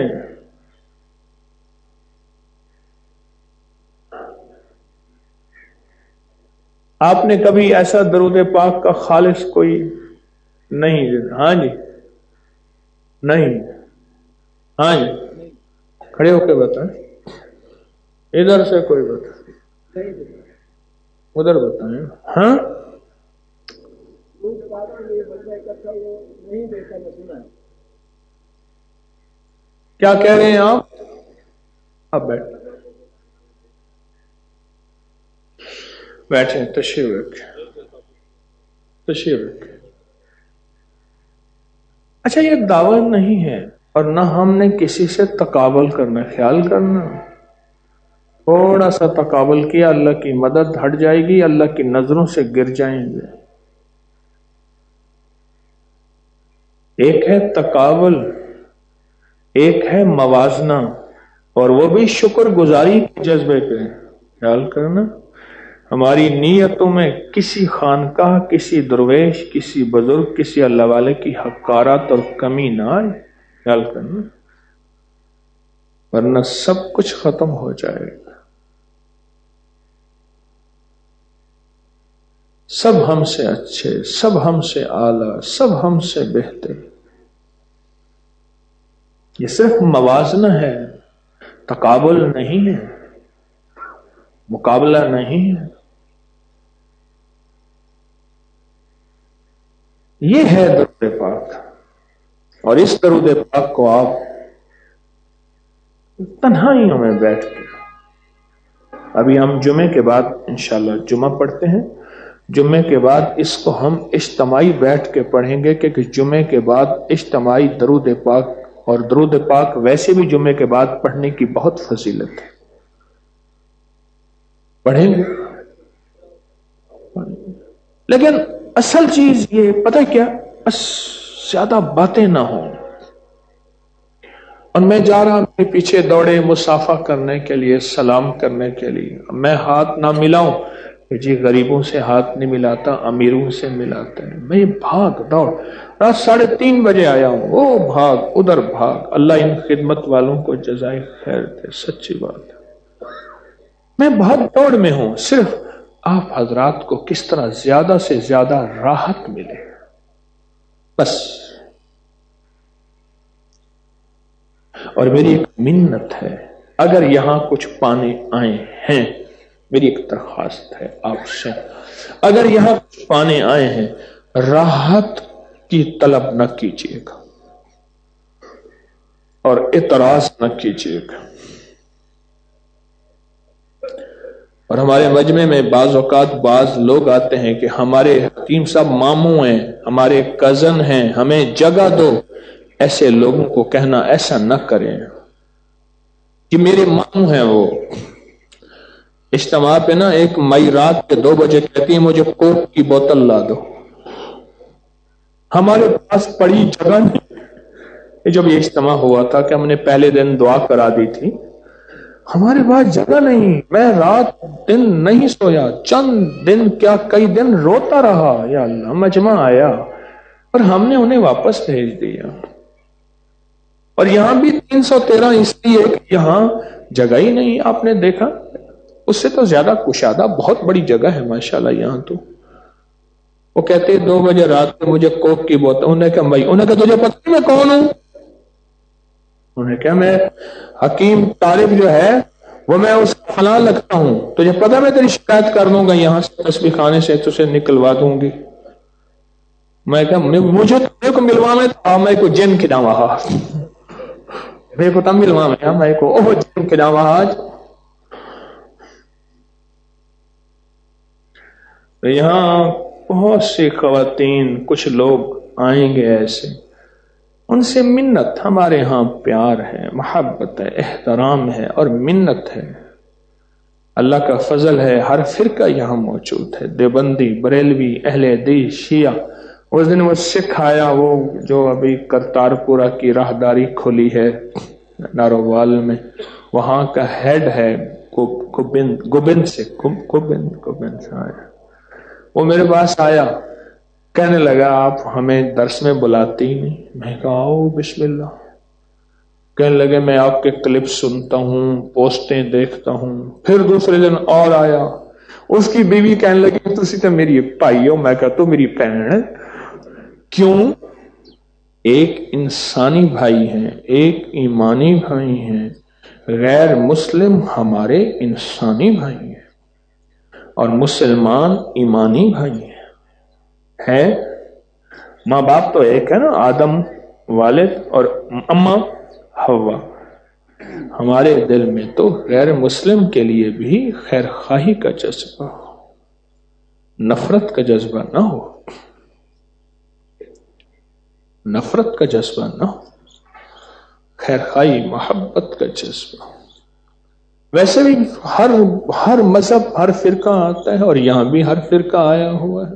آپ نے کبھی ایسا درود پاک کا خالص کوئی نہیں؟ ہاں جی، نہیں، ہاں جی، کھڑے ہو کے بتائیں، ادھر سے کوئی بتائیں، ادھر بتائیں، ہاں کیا کہہ رہے ہیں آپ؟ اب بیٹھیں، تشریف رکھیں، تشریف رکھیں۔ اچھا، یہ دعوت نہیں ہے اور نہ ہم نے کسی سے تقابل کرنا، خیال کرنا، تھوڑا سا تقابل کیا اللہ کی مدد ہٹ جائے گی، اللہ کی نظروں سے گر جائیں گے۔ ایک ہے تقابل، ایک ہے موازنہ، اور وہ بھی شکر گزاری کے جذبے پہ، خیال کرنا ہماری نیتوں میں کسی خانقاہ، کسی درویش، کسی بزرگ، کسی اللہ والے کی حقارت اور کمی نہ آئے، خیال کرنا، ورنہ سب کچھ ختم ہو جائے گا۔ سب ہم سے اچھے، سب ہم سے اعلیٰ، سب ہم سے بہتر۔ یہ صرف موازنہ ہے، تقابل نہیں ہے، مقابلہ نہیں ہے۔ یہ ہے درود پاک، اور اس درود پاک کو آپ تنہائیوں میں بیٹھ کے، ابھی ہم جمعے کے بعد انشاءاللہ جمعہ پڑھتے ہیں، جمعے کے بعد اس کو ہم اجتماعی بیٹھ کے پڑھیں گے، کیونکہ جمعے کے بعد اجتماعی درود پاک، اور درود پاک ویسے بھی جمعے کے بعد پڑھنے کی بہت فضیلت ہے۔ پڑھیں گے، لیکن اصل چیز یہ پتہ کیا، بس زیادہ باتیں نہ ہوں. اور میں جا رہا، میرے پیچھے دوڑے مصافحہ کرنے کے لیے، سلام کرنے کے لیے، میں ہاتھ نہ ملاؤں کہ جی غریبوں سے ہاتھ نہیں ملاتا، امیروں سے ملاتا ہے. میں بھاگ دوڑ، رات 3:30 بجے آیا ہوں، وہ بھاگ ادھر بھاگ. اللہ ان خدمت والوں کو جزائے خیر دے، سچی بات ہے. میں بھاگ دوڑ میں ہوں، صرف آپ حضرات کو کس طرح زیادہ سے زیادہ راحت ملے بس. اور میری ایک منت ہے، اگر یہاں کچھ پانے آئے ہیں، میری ایک درخواست ہے آپ سے، اگر یہاں کچھ پانے آئے ہیں، راحت کی طلب نہ کیجیے گا اور اعتراض نہ کیجیے گا. اور ہمارے مجمع میں بعض اوقات بعض لوگ آتے ہیں کہ ہمارے حکیم صاحب ماموں ہیں، ہمارے کزن ہیں، ہمیں جگہ دو. ایسے لوگوں کو کہنا ایسا نہ کریں کہ میرے ماموں ہیں. وہ اجتماع پہ نا ایک مئی رات کے 2 بجے کہتی ہے مجھے کوک کی بوتل لا دو. ہمارے پاس پڑی جگہ نہیں. جب یہ اجتماع ہوا تھا کہ ہم نے پہلے دن دعا کرا دی تھی، ہمارے پاس جگہ نہیں. میں رات دن نہیں سویا، چند دن کیا کئی دن روتا رہا، یا اللہ. مجمع آیا اور ہم نے انہیں واپس بھیج دیا. اور یہاں بھی 313 اس لیے کہ یہاں جگہ ہی نہیں. آپ نے دیکھا اس سے تو زیادہ کشادہ بہت بڑی جگہ ہے ماشاءاللہ یہاں. تو وہ کہتے 2 بجے رات کو مجھے کوک کی بوتل. انہیں کہا بھائی، انہیں کہا تجھے پتہ نہیں میں کون ہوں؟ انہیں کہا میں حکیم طارق جو ہے وہ میں اس کا فلاں لگتا ہوں، تجھے پتہ میں تیری شکایت کر دوں گا یہاں سے، تسبیح خانے سے تجھے نکلوا دوں گی. میں کہا مجھے میرے کو ملوا میں تھا، میں کو جن کھدا وہاں، میرے کو تم ملوا میں کو اوہ جن کھدا وہاں. آج یہاں بہت سی خواتین، کچھ لوگ آئیں گے ایسے، ان سے منت. ہمارے ہاں پیار ہے، محبت ہے، احترام ہے اور منت ہے. اللہ کا فضل ہے، ہر فرقہ یہاں موجود ہے، دیوبندی، بریلوی، اہل حدیث، شیعہ. اس دن وہ سکھ آیا، وہ جو ابھی کرتارپورہ کی راہداری کھلی ہے نارووال میں، وہاں کا ہیڈ ہے گوبند سے آیا. وہ میرے پاس آیا، کہنے لگا آپ ہمیں درس میں بلاتے ہی نہیں. میں کہا آؤ بسم اللہ. کہنے لگے میں آپ کے کلپ سنتا ہوں، پوسٹیں دیکھتا ہوں. پھر دوسرے دن اور آیا، اس کی بیوی کہنے لگی تسی تو میری بھائی ہو. میں کہا تو میری بہن ہے. کیوں؟ ایک انسانی بھائی ہیں، ایک ایمانی بھائی ہیں، غیر مسلم ہمارے انسانی بھائی ہیں اور مسلمان ایمانی بھائی ہیں. ماں باپ تو ایک ہے نا، آدم والد اور اماں حوا. ہمارے دل میں تو غیر مسلم کے لیے بھی خیر خواہی کا جذبہ ہو، نفرت کا جذبہ نہ ہو، نفرت کا جذبہ نہ ہو، خیر خواہی محبت کا جذبہ ہو. ویسے بھی ہر مذہب، ہر فرقہ آتا ہے اور یہاں بھی ہر فرقہ آیا ہوا ہے.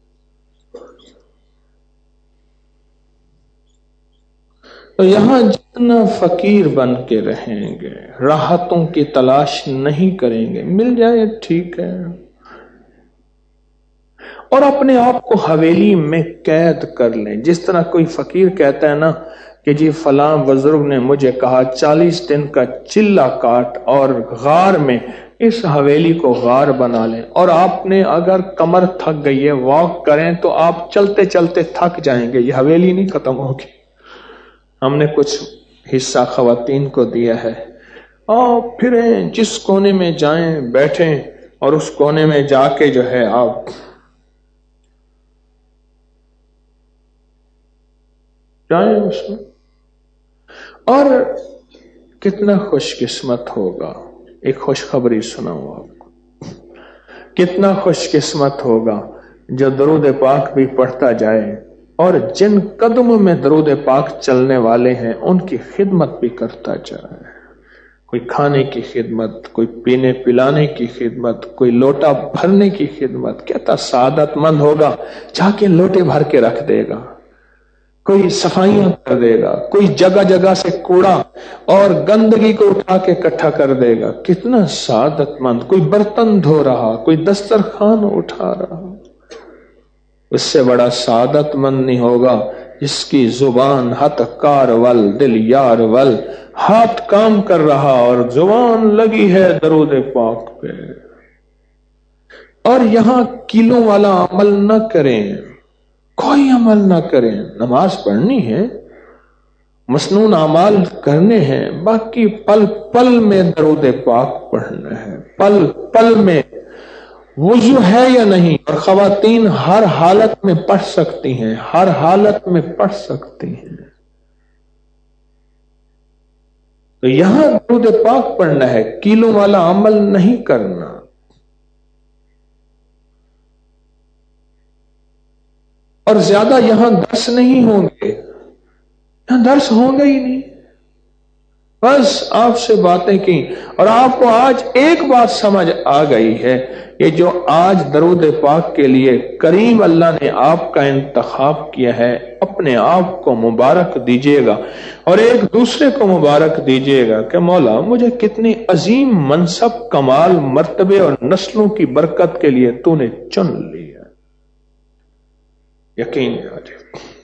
تو یہاں جتنا فقیر بن کے رہیں گے، راحتوں کی تلاش نہیں کریں گے، مل جائے ٹھیک ہے. اور اپنے آپ کو حویلی میں قید کر لیں. جس طرح کوئی فقیر کہتا ہے نا کہ جی فلاں بزرگ نے مجھے کہا 40 دن کا چلہ کاٹ اور غار میں اس حویلی کو غار بنا لیں. اور آپ نے اگر کمر تھک گئی ہے، واک کریں تو آپ چلتے چلتے تھک جائیں گے، یہ حویلی نہیں ختم ہوگی. ہم نے کچھ حصہ خواتین کو دیا ہے، آپ پھریں، جس کونے میں جائیں بیٹھیں اور اس کونے میں جا کے جو ہے آپ جائیں اس میں. اور کتنا خوش قسمت ہوگا، ایک خوشخبری سناؤں آپ کو، کتنا خوش قسمت ہوگا جو درود پاک بھی پڑھتا جائے اور جن قدموں میں درود پاک چلنے والے ہیں ان کی خدمت بھی کرتا جائے. کوئی کھانے کی خدمت، کوئی پینے پلانے کی خدمت، کوئی لوٹا بھرنے کی خدمت، کہتا سعادت مند ہوگا جا کے لوٹے بھر کے رکھ دے گا، کوئی صفائیاں کر دے گا، کوئی جگہ جگہ سے کوڑا اور گندگی کو اٹھا کے اکٹھا کر دے گا، کتنا سعادت مند، کوئی برتن دھو رہا، کوئی دسترخوان اٹھا رہا، اس سے بڑا سعادت مند نہیں ہوگا جس کی زبان ہتھ کار ول دل یار ول، ہاتھ کام کر رہا اور زبان لگی ہے درود پاک پہ، اور یہاں کیلوں والا عمل نہ کریں، کوئی عمل نہ کریں، نماز پڑھنی ہے، مسنون اعمال کرنے ہیں، باقی پل پل میں درود پاک پڑھنا ہے، پل پل میں وضو ہے یا نہیں، اور خواتین ہر حالت میں پڑھ سکتی ہیں، ہر حالت میں پڑھ سکتی ہیں، تو یہاں درود پاک پڑھنا ہے، کیلوں والا عمل نہیں کرنا۔ اور زیادہ یہاں درس نہیں ہوں گے، یہاں درس ہوں گے ہی نہیں، بس آپ سے باتیں کی، اور آپ کو آج ایک بات سمجھ آ گئی ہے، یہ جو آج درود پاک کے لیے کریم اللہ نے آپ کا انتخاب کیا ہے، اپنے آپ کو مبارک دیجیے گا اور ایک دوسرے کو مبارک دیجیے گا کہ مولا مجھے کتنی عظیم منصب، کمال، مرتبے اور نسلوں کی برکت کے لیے تو نے چن لیا۔ یقین آ جائے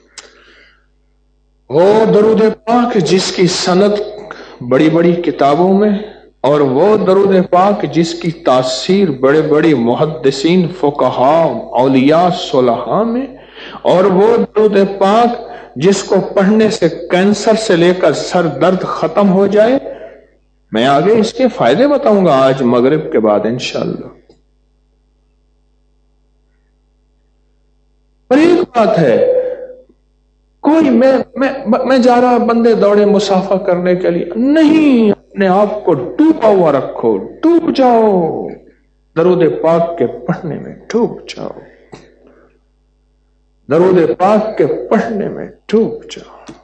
وہ درود پاک جس کی سند بڑی بڑی کتابوں میں، اور وہ درود پاک جس کی تاثیر بڑے بڑے محدثین، فقہاء، اولیاء، صلحاء میں، اور وہ درود پاک جس کو پڑھنے سے کینسر سے لے کر سر درد ختم ہو جائے۔ میں آگے اس کے فائدے بتاؤں گا آج مغرب کے بعد انشاءاللہ۔ پر ایک بات ہے، کوئی میں جا رہا بندے دوڑے مسافہ کرنے کے لیے نہیں، اپنے آپ کو ڈوبا ہوا رکھو، ڈوب جاؤ درود پاک کے پڑھنے میں، ڈوب جاؤ درود پاک کے پڑھنے میں، ڈوب جاؤ،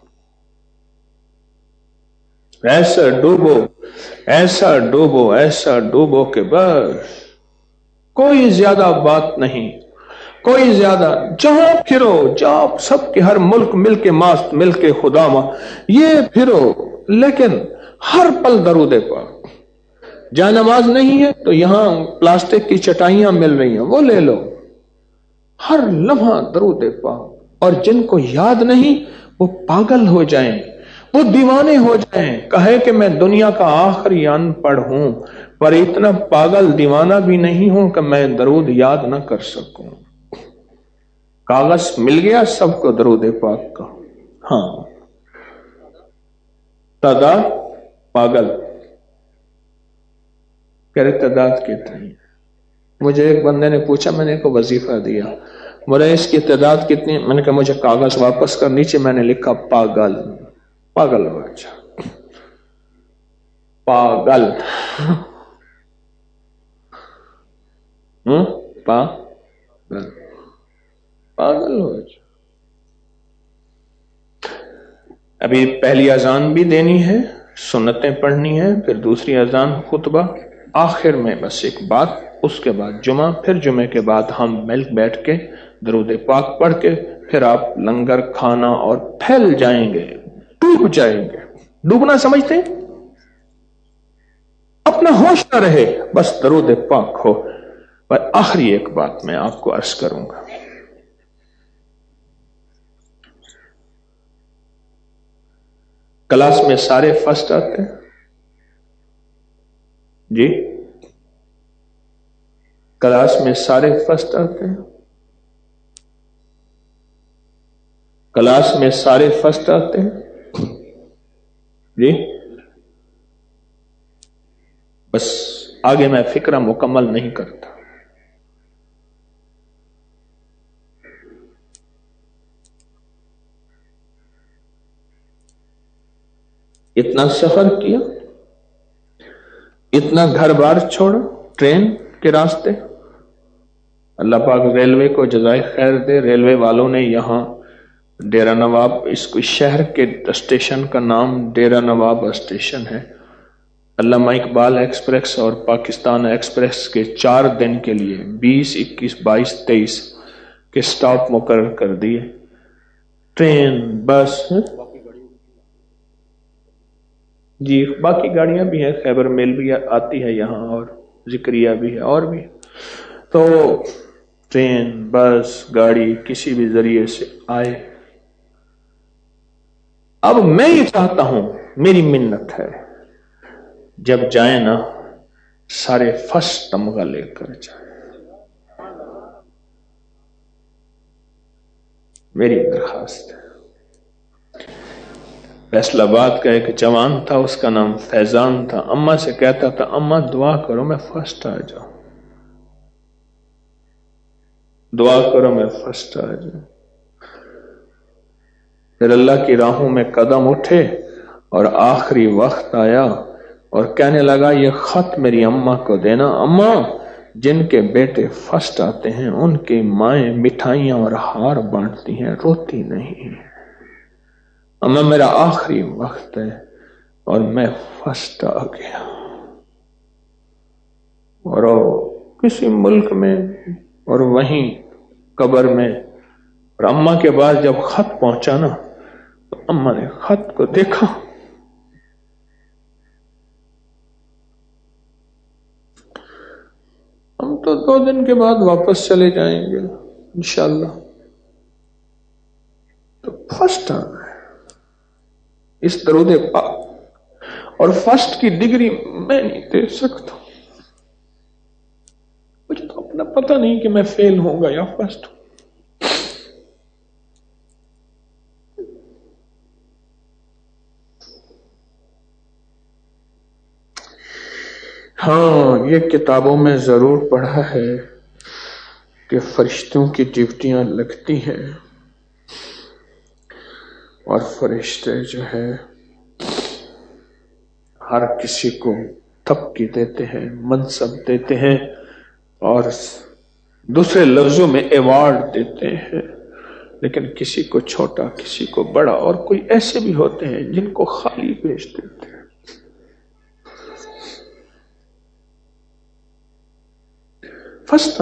ایسا ڈوبو، ایسا ڈوبو، ایسا ڈوبو کہ بس کوئی زیادہ بات نہیں، کوئی زیادہ، جہاں پھرو جاؤ، سب کے ہر ملک مل کے ماست، مل کے خدا ماں، یہ پھرو، لیکن ہر پل درود پاک۔ جہاں نماز نہیں ہے تو یہاں پلاسٹک کی چٹائیاں مل رہی ہیں، وہ لے لو، ہر لمحہ درود پاک۔ اور جن کو یاد نہیں وہ پاگل ہو جائیں، وہ دیوانے ہو جائیں، کہے کہ میں دنیا کا آخری ان پڑھ ہوں، پر اتنا پاگل دیوانہ بھی نہیں ہوں کہ میں درود یاد نہ کر سکوں۔ کاغذ مل گیا سب کو درود پاک کا، ہاں، تعداد پاگل، کہہ رہے تعداد کتنی؟ مجھے ایک بندے نے پوچھا، میں نے کو وظیفہ دیا، بولے اس کی تعداد کتنی؟ میں نے کہا مجھے کاغذ واپس کر، نیچے میں نے لکھا پاگل، پاگل ہو اچھا، پاگل، پاگل، پاگل ہو اچھا۔ ابھی پہلی اذان بھی دینی ہے، سنتیں پڑھنی ہے، پھر دوسری اذان، خطبہ، آخر میں بس ایک بات، اس کے بعد جمعہ، پھر جمعے کے بعد ہم مل بیٹھ کے درود پاک پڑھ کے پھر آپ لنگر کھانا اور پھیل جائیں گے، ڈوب جائیں گے۔ ڈوبنا سمجھتے ہیں؟ اپنا ہوش نہ رہے، بس درود پاک ہو۔ پر آخری ایک بات میں آپ کو عرض کروں گا، کلاس میں سارے فرسٹ آتے ہیں جی؟ کلاس میں سارے فرسٹ آتے ہیں؟ کلاس میں سارے فرسٹ آتے ہیں جی؟ بس آگے میں فکرہ مکمل نہیں کرتا۔ اتنا سفر کیا، اتنا گھر بار چھوڑا، ٹرین کے راستے، اللہ پاک ریلوے کو جزائے خیر دے، ریلوے والوں نے یہاں ڈیرہ نواب، اس کو شہر کے اسٹیشن کا نام ڈیرہ نواب اسٹیشن ہے، علامہ اقبال ایکسپریس اور پاکستان ایکسپریس کے 4 دن کے لیے 20، 21، 22، 23 کے سٹاپ مقرر کر دیے. ٹرین، بس، جی باقی گاڑیاں بھی ہیں، خیبر میل بھی آتی ہے یہاں، اور ذکریہ بھی ہے، اور بھی. تو ٹرین، بس، گاڑی کسی بھی ذریعے سے آئے. اب میں یہ چاہتا ہوں، میری منت ہے، جب جائیں نا سارے فرسٹ تمغہ لے کر جائیں. میری درخواست ہے. فیصل آباد کا ایک جوان تھا، اس کا نام فیضان تھا. اماں سے کہتا تھا اماں دعا کرو میں فرسٹ آ جاؤں، دعا کرو میں فرسٹ آ جاؤں. پھر اللہ کی راہوں میں قدم اٹھے اور آخری وقت آیا اور کہنے لگا یہ خط میری اماں کو دینا. اماں جن کے بیٹے فرسٹ آتے ہیں ان کی مائیں مٹھائیاں اور ہار بانٹتی ہیں، روتی نہیں. اماں میرا آخری وقت ہے اور میں فرسٹ آ گیا. اور کسی ملک میں اور وہیں قبر میں، اور اماں کے بعد جب خط پہنچا نا تو اماں نے خط کو دیکھا. ہم تو 2 دن کے بعد واپس چلے جائیں گے انشاءاللہ. تو فرسٹ آنا ہے اس درود پاک، اور فرسٹ کی ڈگری میں نہیں دے سکتا. مجھے تو اپنا پتہ نہیں کہ میں فیل ہوں گا یا فرسٹ ہوں. ہاں یہ کتابوں میں ضرور پڑھا ہے کہ فرشتوں کی ڈیوٹیاں لگتی ہیں، اور فرشتے جو ہے ہر کسی کو تبقی دیتے ہیں، منصب دیتے ہیں، اور دوسرے لفظوں میں ایوارڈ دیتے ہیں. لیکن کسی کو چھوٹا، کسی کو بڑا، اور کوئی ایسے بھی ہوتے ہیں جن کو خالی بھیج دیتے ہیں. فستا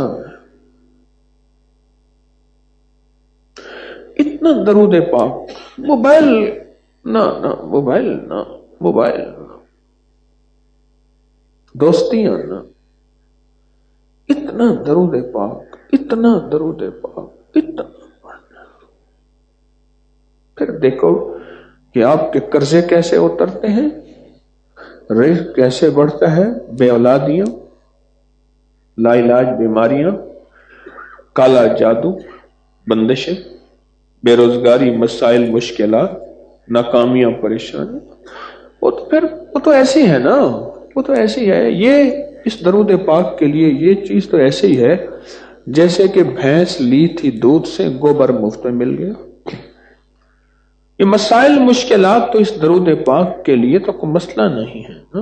اتنا درود پاک، موبائل نہ موبائل نہ موبائل نہ، دوستیاں نہ، اتنا درود پاک، اتنا درود پاک، اتنا. پھر دیکھو کہ آپ کے قرضے کیسے اترتے ہیں، رزق کیسے بڑھتا ہے. بے اولادیاں، لا علاج بیماریاں، کالا جادو، بندشیں، بے روزگاری، مسائل، مشکلات، ناکامیاں، پریشانی، وہ تو ایسی ہے نا، وہ تو ایسی ہے. یہ اس درود پاک کے لیے یہ چیز تو ایسے ہی ہے جیسے کہ بھینس لی تھی دودھ سے، گوبر مفت میں مل گیا. یہ مسائل، مشکلات تو اس درود پاک کے لیے تو کوئی مسئلہ نہیں ہے نا.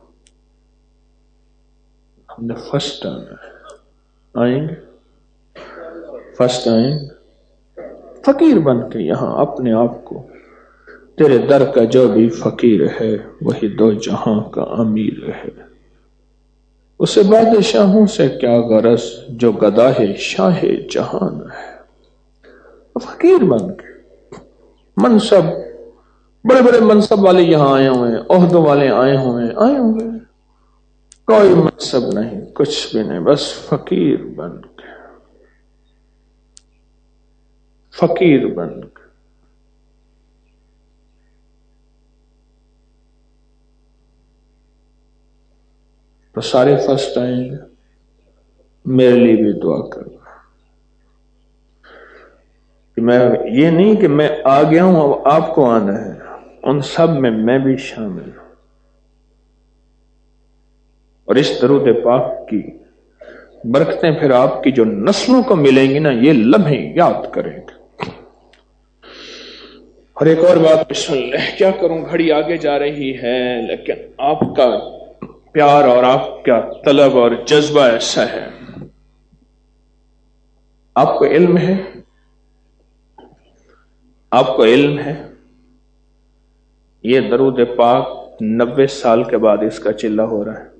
ہم نے فرسٹ آنا ہے، آئیں گے فرسٹ، آئیں گے فقیر بن کے یہاں اپنے آپ کو. تیرے در کا جو بھی فقیر ہے وہی 2 جہاں کا امیر ہے. اسے بادشاہوں سے کیا غرض جو گداہ شاہ جہان ہے. فقیر بن کے منصب، بڑے بڑے منصب والے یہاں آئے ہوئے ہیں، عہدوں والے آئے ہوئے ہیں، کوئی منصب نہیں، کچھ بھی نہیں، بس فقیر بن کے، فقیر بن کے. تو سارے فرسٹ آئیں گے. میرے لیے بھی دعا کرنا کہ میں یہ نہیں کہ میں آ گیا ہوں اب آپ کو آنا ہے، ان سب میں بھی شامل ہوں. اور اس درود پاک کی برکتیں پھر آپ کی جو نسلوں کو ملیں گی نا، یہ لمحے یاد کریں گے. اور ایک اور بات سن لیں، کیا کروں گھڑی آگے جا رہی ہے، لیکن آپ کا پیار اور آپ کا طلب اور جذبہ ایسا ہے. آپ کو علم ہے، آپ کو علم ہے یہ درود پاک 90 साल के बाद इसका चिल्ला हो रहा है।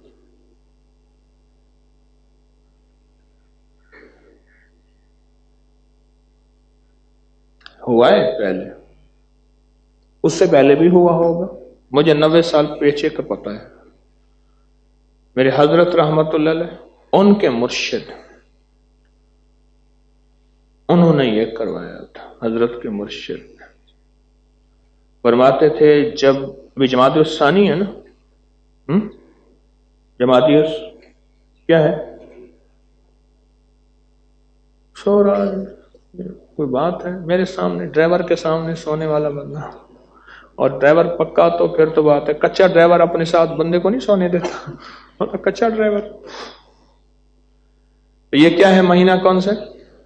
हुआ है पहले, उससे पहले भी हुआ होगा, मुझे 90 साल पीछे का पता है। मेरे हजरत रहमतुल्लाह अलैह, उनके मुर्शिद, उन्होंने ये करवाया था। हजरत के मुर्शिद फरमाते थे, जब भी जमात-उस सानी है ना, जमात-उस क्या है, सो रहा है, कोई बात है मेरे सामने, ड्राइवर के सामने सोने वाला बंदा, और ड्राइवर पक्का तो फिर तो बात है, कच्चा ड्राइवर अपने साथ बंदे को नहीं सोने देता, मतलब कच्चा ड्राइवर। तो ये क्या है, महीना कौन सा?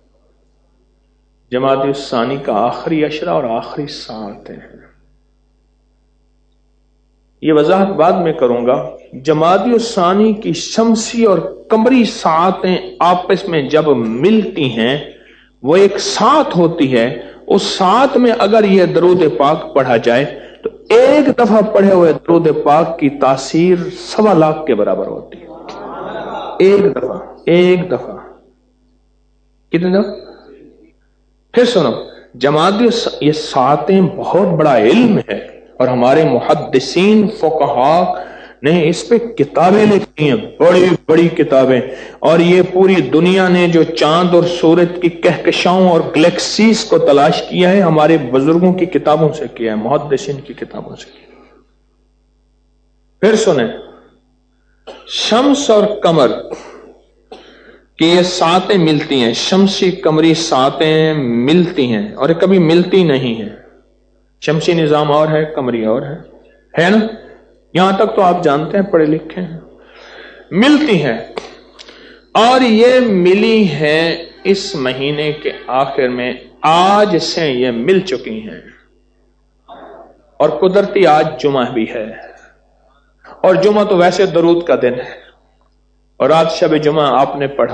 जमात-उस सानी का आखिरी अशरा और आखिरी सात है। ये वजाहत बाद में करूंगा। जमात-उस सानी की शमसी और कमरी सातें आपस में जब मिलती हैं, वो एक साथ होती है। उस साथ में अगर यह दरूद पाक पढ़ा जाए तो एक दफा पढ़े हुए दरूद पाक की तासीर 1.25 लाख के बराबर होती है। एक दफा कितने दफा? फिर सुनो, जमात ये सातें बहुत बड़ा इल्म है, और हमारे मुहद्दिसीन फुक़हा ने इस पे किताबें लिखी हैं, बड़ी बड़ी किताबें। और ये पूरी दुनिया ने जो चांद और सूरज की कहकशाओं और गैलेक्सीज को तलाश किया है, हमारे बुजुर्गों की किताबों से किया है, मुहद्दिसीन की किताबों से किया। फिर सुने, शम्स और कमर की ये सातें मिलती हैं, शमसी कमरी सातें मिलती हैं, और कभी मिलती नहीं है। शमसी निजाम और है, कमरी और है ना? यहां तक तो आप जानते हैं, पढ़े लिखे हैं। मिलती हैं, और ये मिली हैं इस महीने के आखिर में, आज से ये मिल चुकी हैं। और कुदरती आज जुमा भी है, और जुमा तो वैसे दरूद का दिन है, और आज शब जुमा आपने पढ़ा।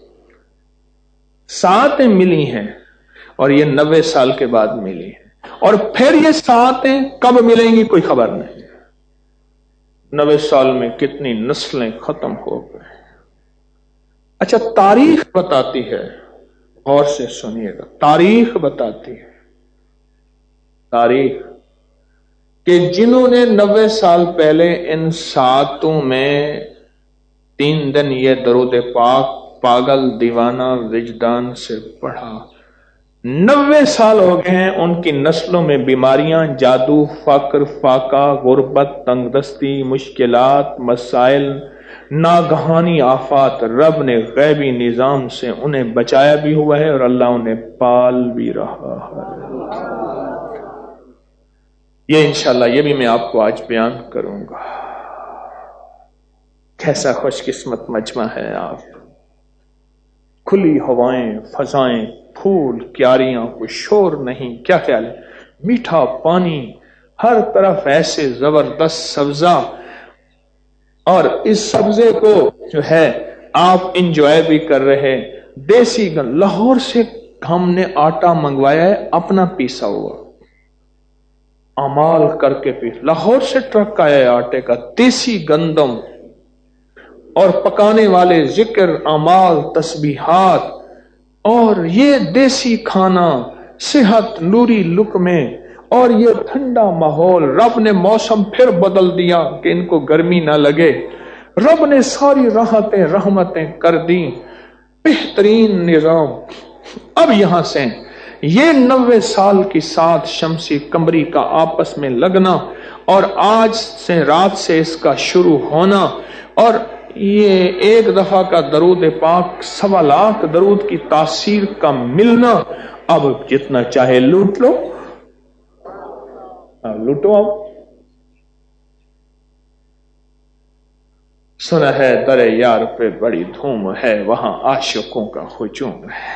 सातें मिली हैं, और ये 90 साल के बाद मिली हैं। और फिर ये सातें कब मिलेंगी कोई खबर नहीं। 90 साल में कितनी नस्लें खत्म हो गए। अच्छा, तारीख बताती है, गौर से सुनिएगा, तारीख बताती है, तारीख कि जिन्होंने 90 साल पहले इन सातों में 3 दिन ये दरूद पाक पागल दीवाना विजदान से पढ़ा, 90 साल हो गए हैं, उनकी नस्लों में बीमारियां, जादू, फक्र, फाका, गुर्बत, तंगदस्ती, मुश्किलात, मसाइल, नागहानी आफात, रब ने गैबी निजाम से उन्हें बचाया भी हुआ है, और अल्लाह उन्हें पाल भी रहा है। ये इंशाल्लाह ये भी मैं आपको आज बयान करूंगा। कैसा खुशकिस्मत मजमा है आप। खुली हवाएं, फजाएं, फूल, क्यारियां, कोई शोर नहीं। क्या ख्याल है? मीठा पानी, हर तरफ ऐसे जबरदस्त सब्जा, और इस सब्जे को जो है आप इंजॉय भी कर रहे हैं। देसी लाहौर से हमने आटा मंगवाया है, अपना पीसा हुआ, अमाल करके पी। लाहौर से ट्रक आया है आटे का, देसी गंदम, और पकाने वाले जिक्र, अमाल, तस्बीहात, और ये देसी खाना, सेहत, नूरी लुक्मे, और ये ठंडा माहौल। रब ने मौसम फिर बदल दिया कि इनको गर्मी ना लगे। रब ने सारी राहतें रहमतें कर दी, बेहतरीन निजाम। अब यहां से ये 90 साल की साथ शमसी कमरी का आपस में लगना, और आज से रात से इसका शुरू होना, और ये एक दफा का दरूद पाक 1.25 लाख दरूद की तासीर का मिलना। अब जितना चाहे लूट लो, लूटो। अब सुना है दरे यार पे बड़ी धूम है, वहां आशिकों का हुजूम है।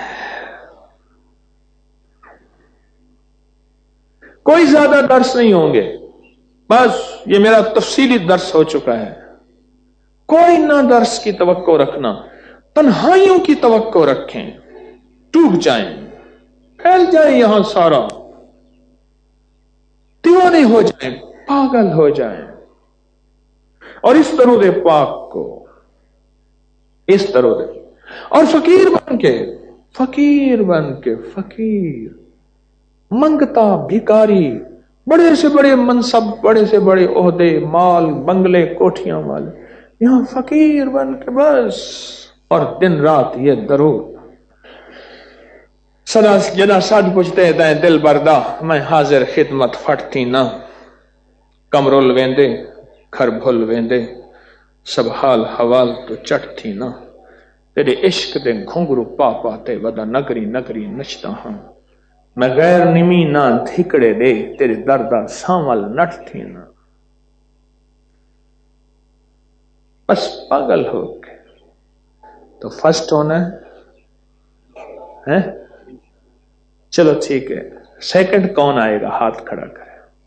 कोई ज्यादा दर्स नहीं होंगे, बस ये मेरा तफसीली दर्स हो चुका है। कोई ना दर्स की तवक्को रखना, तन्हाइयों की तवक्को रखें। टूट जाएं, फैल जाए यहां सारा, दीवाने हो जाए, पागल हो जाए। और इस दरूद पाक को, इस दरूद, और फकीर बन के फकीर, मंगता, भिकारी, बड़े से बड़े मनसब, बड़े से बड़े ओहदे, माल, बंगले, कोठियां वाले, यहां फकीर बन के बस, और दिन रात ये दरूद। सदा जना साध पुछते दें दिल बरदा, मैं हाजिर खिदमत फटती ना, कमरुल वेंदे घर भुल वेंदे, सब हाल हवाल तो चटती ना, तेरे इश्क दे घुंघरू पा पाते वदा नगरी नगरी नचता हां, मैं गैर निमी ना धिकड़े दे, तेरे दर्दा सांवल नटती ना। बस पागल हो गए तो फर्स्ट होना है? चलो ठीक है, सेकंड कौन आएगा? हाथ खड़ा करे।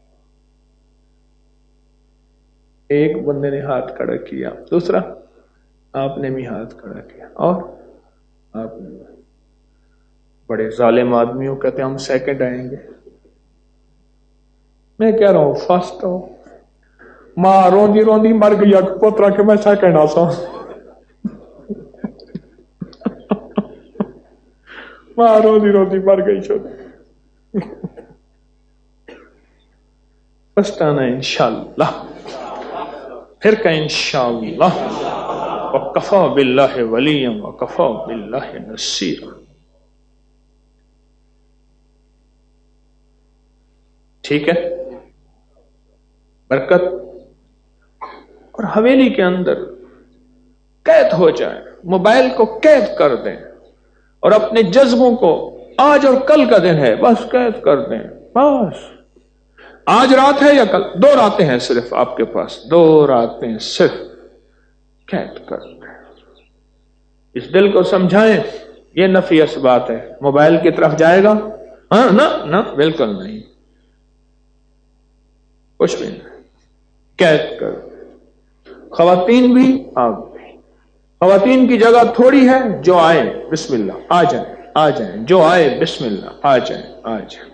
एक बंदे ने हाथ खड़ा किया, दूसरा आपने भी हाथ खड़ा किया, और आपने। बड़े जालिम आदमियों कहते हैं हम सेकंड आएंगे। मैं कह रहा हूं फर्स्ट हो। मां रोंदी रोंदी मर गई पोतरा के मैं सेकंड आसा। मां रोंदी रोंदी मर गई छोटी। फर्स्ट आना इंशाअल्लाह, फिर का इंशाअल्लाह। वकफा बिल्लाहि वलिय्यन वकफा बिल्लाहि नसीरा। ठीक है, बरकत। और हवेली के अंदर कैद हो जाए, मोबाइल को कैद कर दें, और अपने जज्बों को, आज और कल का दिन है, बस कैद कर दें। बस आज रात है या कल, 2 रातें हैं सिर्फ आपके पास, 2 रातें सिर्फ कैद कर दें। इस दिल को समझाएं, ये नफियस बात है, मोबाइल की तरफ जाएगा? हाँ ना, ना बिल्कुल नहीं, कुछ भी नहीं, कैद कर। खवातीन भी, आप भी। खवातीन की जगह थोड़ी है, जो आए बिस्मिल्लाह आ जाए, आ जाए, जो आए बिस्मिल्लाह आ जाए, आ जाए।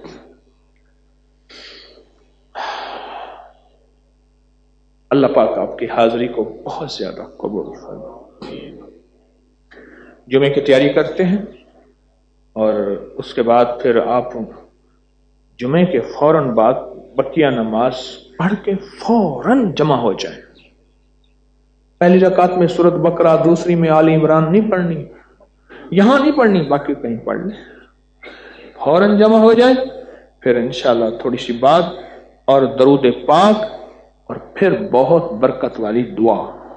अल्लाह पाक आपकी हाजिरी को बहुत ज्यादा कबूल फरमाए। जुमे की तैयारी करते हैं, और उसके बाद फिर आप जुमे के फौरन बाद बकिया नमाज पढ़ के फौरन जमा हो जाए। पहली रकात में सूरत बकरा, दूसरी में आली इमरान नहीं पढ़नी, यहां नहीं पढ़नी, बाकी कहीं पढ़ ले, फौरन जमा हो जाए। फिर इंशाअल्लाह थोड़ी सी बात और दरूद पाक, और फिर बहुत बरकत वाली दुआ,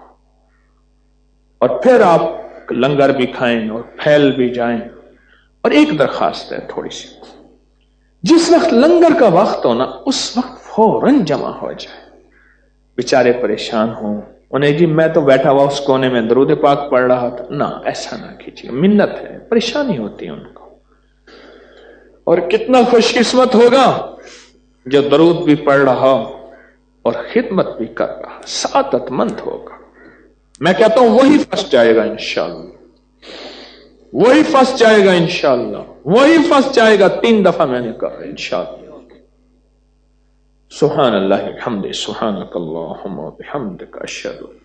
और फिर आप लंगर भी खाएं और फैल भी जाएं। और एक दरखास्त है थोड़ी सी, जिस वक्त लंगर का वक्त हो ना, उस वक्त फौरन जमा हो जाए। बेचारे परेशान हों, उन्हें जी मैं तो बैठा हुआ उस कोने में दरूद पाक पढ़ रहा था, ना ऐसा ना कीजिए, मिन्नत है, परेशानी होती है उनको। और कितना खुशकिस्मत होगा जो दरूद भी पढ़ रहा और खिदमत भी कर रहा, सादतमंद होगा। मैं कहता हूं वही फंस जाएगा इंशाअल्लाह, वही फंस जाएगा इंशाअल्लाह, वही फंस जाएगा। 3 दफा मैंने कहा इंशाअल्लाह। सुभान अल्लाह बिहम्दिही, सुभानक अल्लाहुम्मा बिहम्दिका, अशहदु